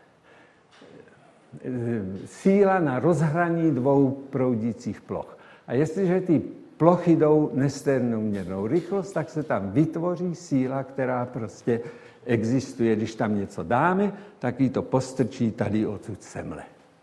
síla na rozhraní dvou proudících ploch. A jestliže ty plochy jdou nestejnoměrnou rychlost, tak se tam vytvoří síla, která prostě existuje. Když tam něco dáme, tak jí to postrčí tady odsud semle.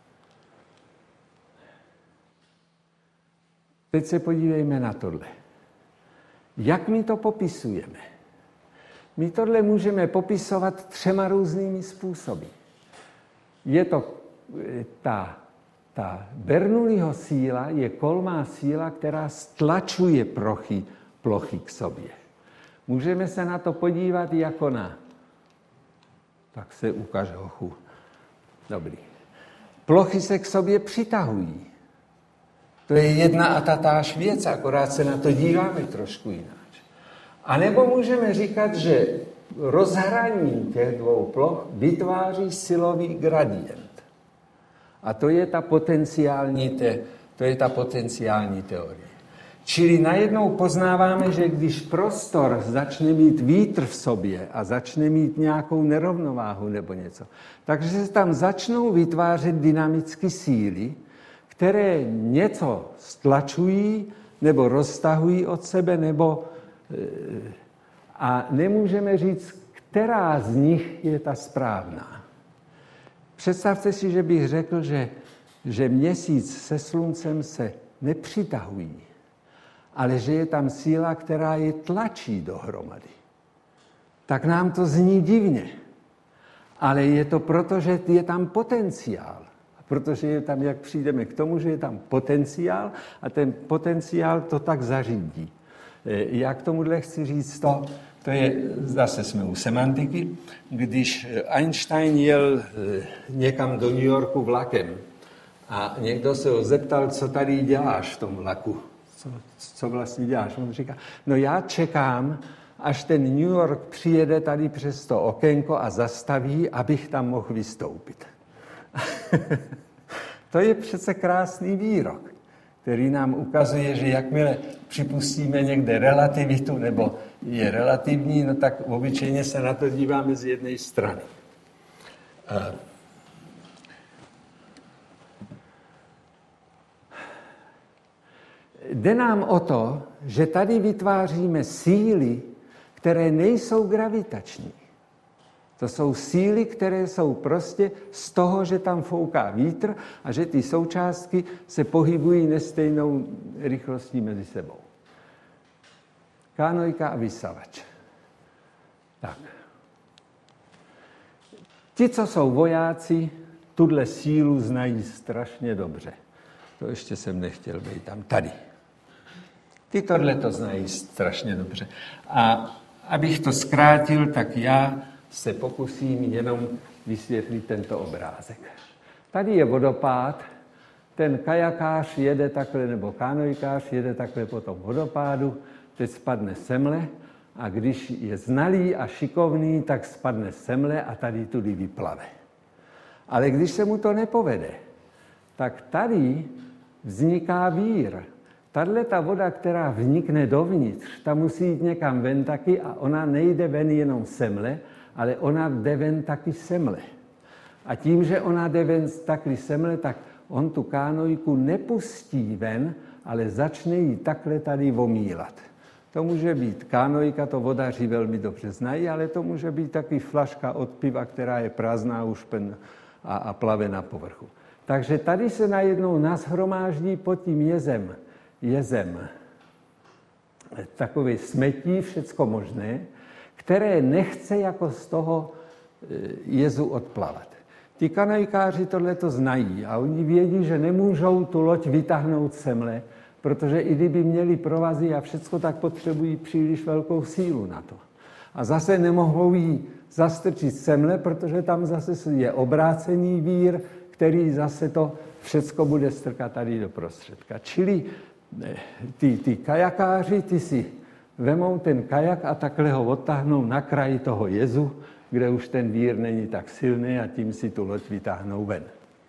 Teď se podívejme na tohle. Jak my to popisujeme? My tohle můžeme popisovat třema různými způsoby. Je to ta, ta Bernoulliho síla, je kolmá síla, která stlačuje plochy, plochy k sobě. Můžeme se na to podívat jako na... Tak se ukaž, hochu. Dobrý. Plochy se k sobě přitahují. To je jedna a tatáž věc, akorát se na to díváme trošku jinak. A nebo můžeme říkat, že rozhraní těch dvou ploch vytváří silový gradient. A to je ta potenciální, te, to je ta potenciální teorie. Čili najednou poznáváme, že když prostor začne mít vítr v sobě a začne mít nějakou nerovnováhu nebo něco, takže se tam začnou vytvářet dynamické síly, které něco stlačují nebo roztahují od sebe, nebo a nemůžeme říct, která z nich je ta správná. Představte si, že bych řekl, že, že měsíc se sluncem se nepřitahují, ale že je tam síla, která je tlačí dohromady. Tak nám to zní divně. Ale je to proto, že je tam potenciál. A protože je tam, jak přijdeme k tomu, že je tam potenciál a ten potenciál to tak zařídí. Já k tomuhle chci říct to, to je, zase jsme u semantiky, když Einstein jel někam do New Yorku vlakem a někdo se ho zeptal, co tady děláš v tom vlaku. Co, co vlastně děláš? On říká, no já čekám, až ten New York přijede tady přes to okénko a zastaví, abych tam mohl vystoupit. To je přece krásný výrok, který nám ukazuje, že jakmile připustíme někde relativitu nebo je relativní, no tak obyčejně se na to díváme z jedné strany. Jde nám o to, že tady vytváříme síly, které nejsou gravitační. To jsou síly, které jsou prostě z toho, že tam fouká vítr a že ty součástky se pohybují nestejnou rychlostí mezi sebou. Kánojka a vysavač. Tak. Ti, co jsou vojáci, tuhle sílu znají strašně dobře. To ještě jsem nechtěl být tam. Tady. Ty tohle to znají strašně dobře. A abych to zkrátil, tak já se pokusím jenom vysvětlit tento obrázek. Tady je vodopád, ten kajakář jede takhle, nebo kánojkář jede takhle po tom vodopádu, teď spadne semle a když je znalý a šikovný, tak spadne semle a tady tudy vyplave. Ale když se mu to nepovede, tak tady vzniká vír. Tahle ta voda, která vnikne dovnitř, ta musí jít někam ven taky a ona nejde ven jenom semle, ale ona jde ven taky semle. A tím, že ona jde ven taky semle, tak on tu kánojku nepustí ven, ale začne ji takhle tady omílat. To může být kánojka, to vodaři velmi dobře znají, ale to může být taky flaška od piva, která je prázdná už pen a, a plave na povrchu. Takže tady se najednou nashromáždí pod tím jezem, jezem takové smetí, všecko možné, které nechce jako z toho jezu odplavat. Ti kanajkáři tohleto znají a oni vědí, že nemůžou tu loď vytáhnout semle, protože i kdyby měli provazy a všecko, tak potřebují příliš velkou sílu na to. A zase nemohou jí zastrčit semle, protože tam zase je obrácený vír, který zase to všecko bude strkat tady do prostředka. Čili ty, ty kajakáři, ty si vemou ten kajak a takhle ho odtáhnou na kraji toho jezu, kde už ten vír není tak silný a tím si tu loď vytáhnou ven.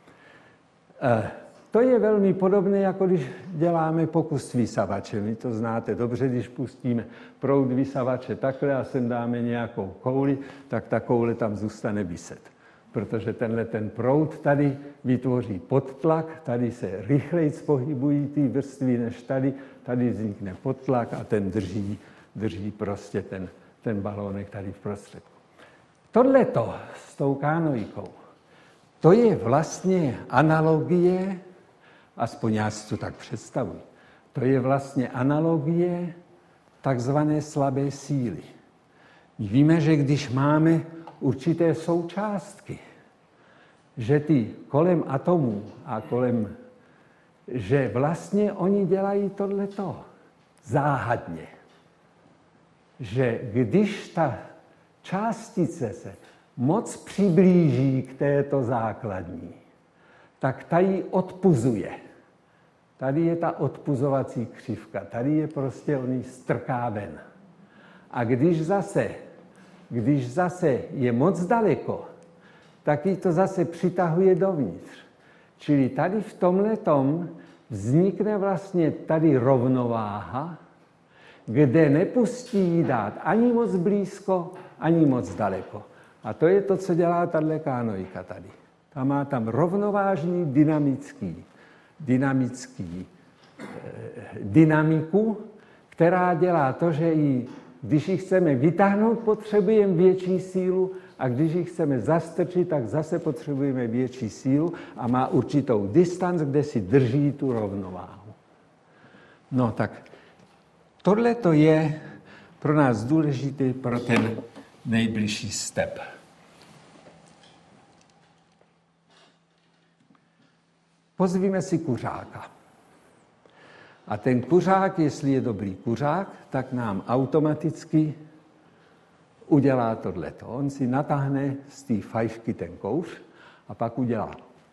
E, to je velmi podobné, jako když děláme pokus s vysavačem. Vy to znáte dobře, když pustíme proud vysavače takhle a sem dáme nějakou kouli, tak ta koule tam zůstane viset. Protože tenhle ten proud tady vytvoří podtlak, tady se rychleji pohybují ty vrstvy než tady, tady vznikne podtlak a ten drží, drží prostě ten, ten balónek tady v prostředku. Tohleto s tou kánojkou, to je vlastně analogie, aspoň já si to tak představuji, to je vlastně analogie takzvané slabé síly. My víme, že když máme určité součástky, že ty kolem atomů a kolem, že vlastně oni dělají tohleto záhadně. Že když ta částice se moc přiblíží k této základní, tak ta ji odpuzuje. Tady je ta odpuzovací křivka, tady je prostě on ji strká ven. A když zase, když zase je moc daleko, tak ji to zase přitahuje dovnitř. Čili tady v tomhletom vznikne vlastně tady rovnováha, kde nepustí ji dát ani moc blízko, ani moc daleko. A to je to, co dělá tato kánojka tady. Ta má tam rovnovážný dynamický, dynamický eh, dynamiku, která dělá to, že ji, když ji chceme vytáhnout, potřebujeme větší sílu, a když ji chceme zastrčit, tak zase potřebujeme větší sílu a má určitou distanc, kde si drží tu rovnováhu. No tak tohle to je pro nás důležité pro ten nejbližší step. Pozvíme si kuřáka. A ten kuřák, jestli je dobrý kuřák, tak nám automaticky udělá tohleto. On si natáhne z té fajfky ten kouř a pak udělá.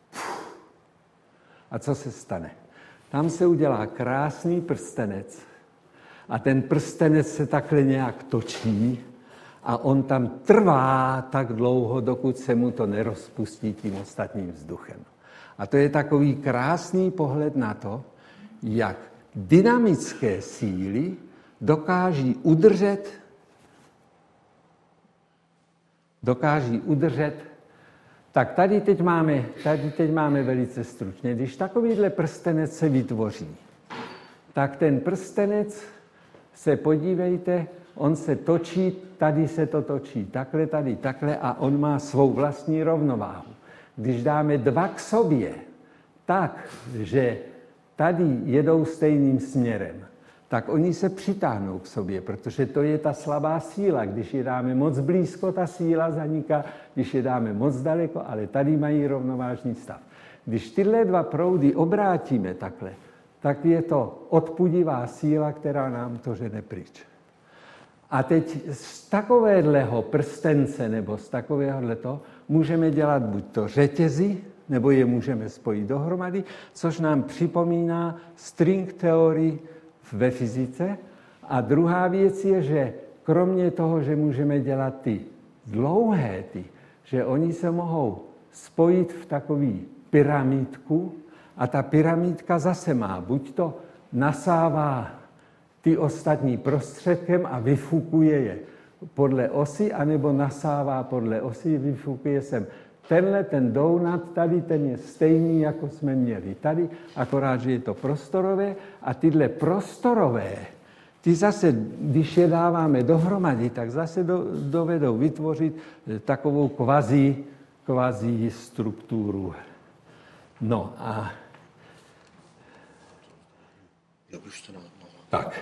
A co se stane? Tam se udělá krásný prstenec a ten prstenec se takhle nějak točí a on tam trvá tak dlouho, dokud se mu to nerozpustí tím ostatním vzduchem. A to je takový krásný pohled na to, jak dynamické síly dokáží udržet dokáží udržet. Tak tady teď máme, tady teď máme velice stručně. Když takovýhle prstenec se vytvoří, tak ten prstenec se podívejte, on se točí, tady se to točí, takhle, tady, takhle a on má svou vlastní rovnováhu. Když dáme dva k sobě tak, že tady jedou stejným směrem, tak oni se přitáhnou k sobě, protože to je ta slabá síla. Když je dáme moc blízko, ta síla zaniká, když je dáme moc daleko, ale tady mají rovnovážný stav. Když tyhle dva proudy obrátíme takhle, tak je to odpudivá síla, která nám to žene pryč. A teď z takovéhleho prstence nebo z takovéhohleto můžeme dělat buď to řetězy, nebo je můžeme spojit dohromady, což nám připomíná string teorii ve fyzice. A druhá věc je, že kromě toho, že můžeme dělat ty dlouhé, ty, že oni se mohou spojit v takový pyramidku a ta pyramidka zase má, buď to nasává ty ostatní prostředkem a vyfukuje je podle osy, anebo nasává podle osy, vyfukuje sem. Tenhle, ten donut tady, ten je stejný, jako jsme měli tady, akorát, že je to prostorové a tyhle prostorové, ty zase, když je dáváme dohromady, tak zase do, dovedou vytvořit takovou kvazi, kvazi strukturu. No a tak.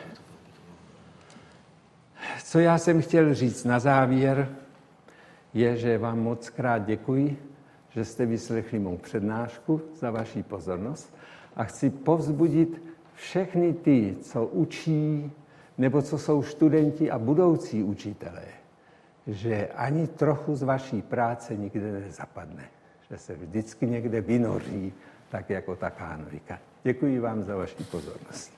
Co já jsem chtěl říct na závěr, je, že vám moc krát děkuji, že jste vyslechli mou přednášku, za vaši pozornost a chci povzbudit všechny ty, co učí, nebo co jsou studenti a budoucí učitelé, že ani trochu z vaší práce nikde nezapadne, že se vždycky někde vynoří, tak jako ta kánojka. Děkuji vám za vaši pozornost.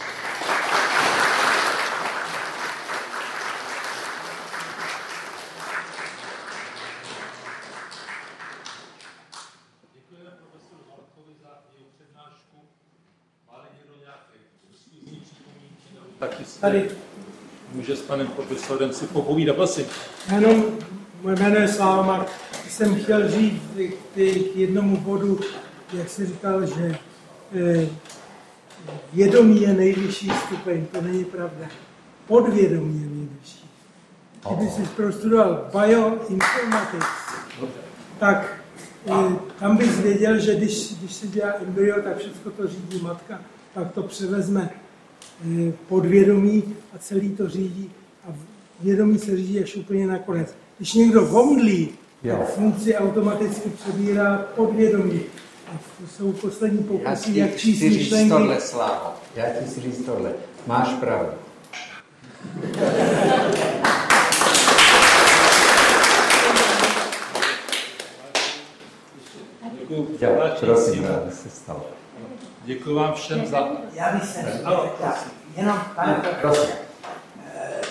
Tady může s panem profesorem si popovídat, prosím. Jenom, moje jméno je Sláva Mark. Jsem chtěl říct k jednomu bodu, jak jsi říkal, že eh, vědomí je nejvyšší stupeň. To není pravda. Podvědomí je nejvyšší. Kdyby jsi prostudoval bioinformatics, tak eh, tam bys věděl, že když, když se dělá embryo, tak všechno to řídí matka, tak to převezme podvědomí a celý to řídí a vědomí se řídí až úplně nakonec. Když někdo omdlí, tak funkci automaticky přebírá podvědomí. A to jsou poslední pokusy, jak číst myšlenky. Tohle, Slávo. Já ti si říct tohle. Máš pravdu. Děkuji. Prosím, se stalo. Děkuji vám všem za... Já bych se... Jenom, pane,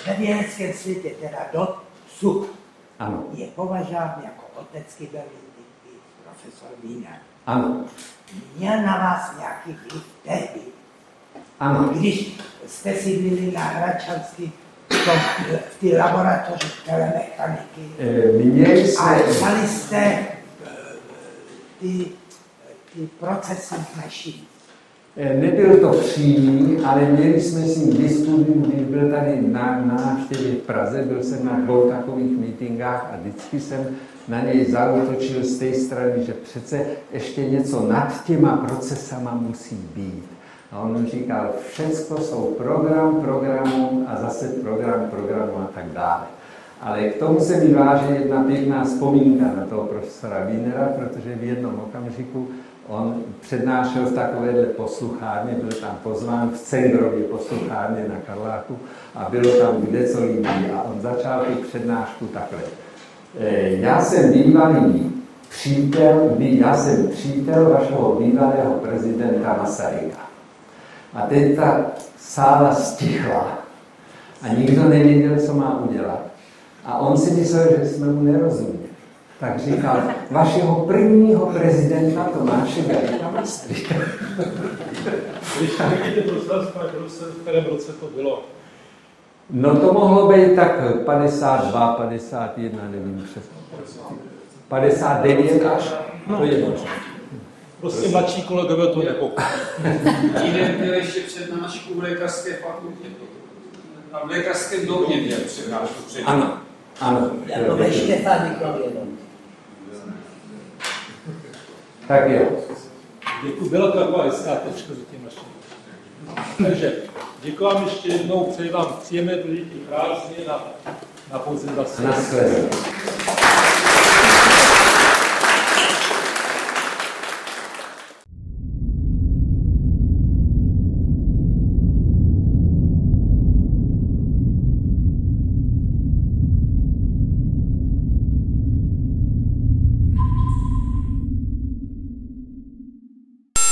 ve vědeckém světě teda dosud Ano. je považován jako otec kybernetiky profesor Wiener. Ano. Měl na vás nějaký vliv tehdy? Ano. Když jste si byli na Hradčanský v té laboratoři telemechaniky Měli jsme... a psali jste eh, ty, ty procesy machine. Nebyl to přímý, ale měli jsme s ním diskuzi, když byl tady na, na návštěvě v Praze, byl jsem na dvou takových meetingách a vždycky jsem na něj zaútočil z té strany, že přece ještě něco nad těma procesama musí být. A on říkal, všecko jsou program, programů a zase program, programů a tak dále. Ale k tomu se mi váže jedna pěkná vzpomínka na toho profesora Wienera, protože v jednom okamžiku on přednášel v takovéhle posluchárně, byl tam pozván v Cengrově posluchárně na Karláku a bylo tam kde co lidí. A on začal tu přednášku takhle. Já jsem bývalý přítel, já jsem přítel vašeho bývalého prezidenta Masaryka. A teď ta sála stichla a nikdo nevěděl, co má udělat. A on si myslel, že jsme mu nerozuměli. Tak říkal, vašeho prvního prezidenta Tomáše Garrigua Masaryka. Když vidíte, v kterém roce to bylo? No to mohlo být tak padesát dva, padesát jedna, nevím přesně. padesát devět až, no. To je možné. Prostě mladší kolegové to nepochopí. Jeden měl ještě přednášku v lékařské fakultě. A v lékařském domě měl přednášku přednášku. Ano, ano. Jako ve Štefánikově. Tak jo. Děkuji, byla to taková hezká tečka za tím naším. Takže děkuji vám ještě jednou, přeji vám příjemné důležitý prázdniny na, na podzim zase. Na shledanou.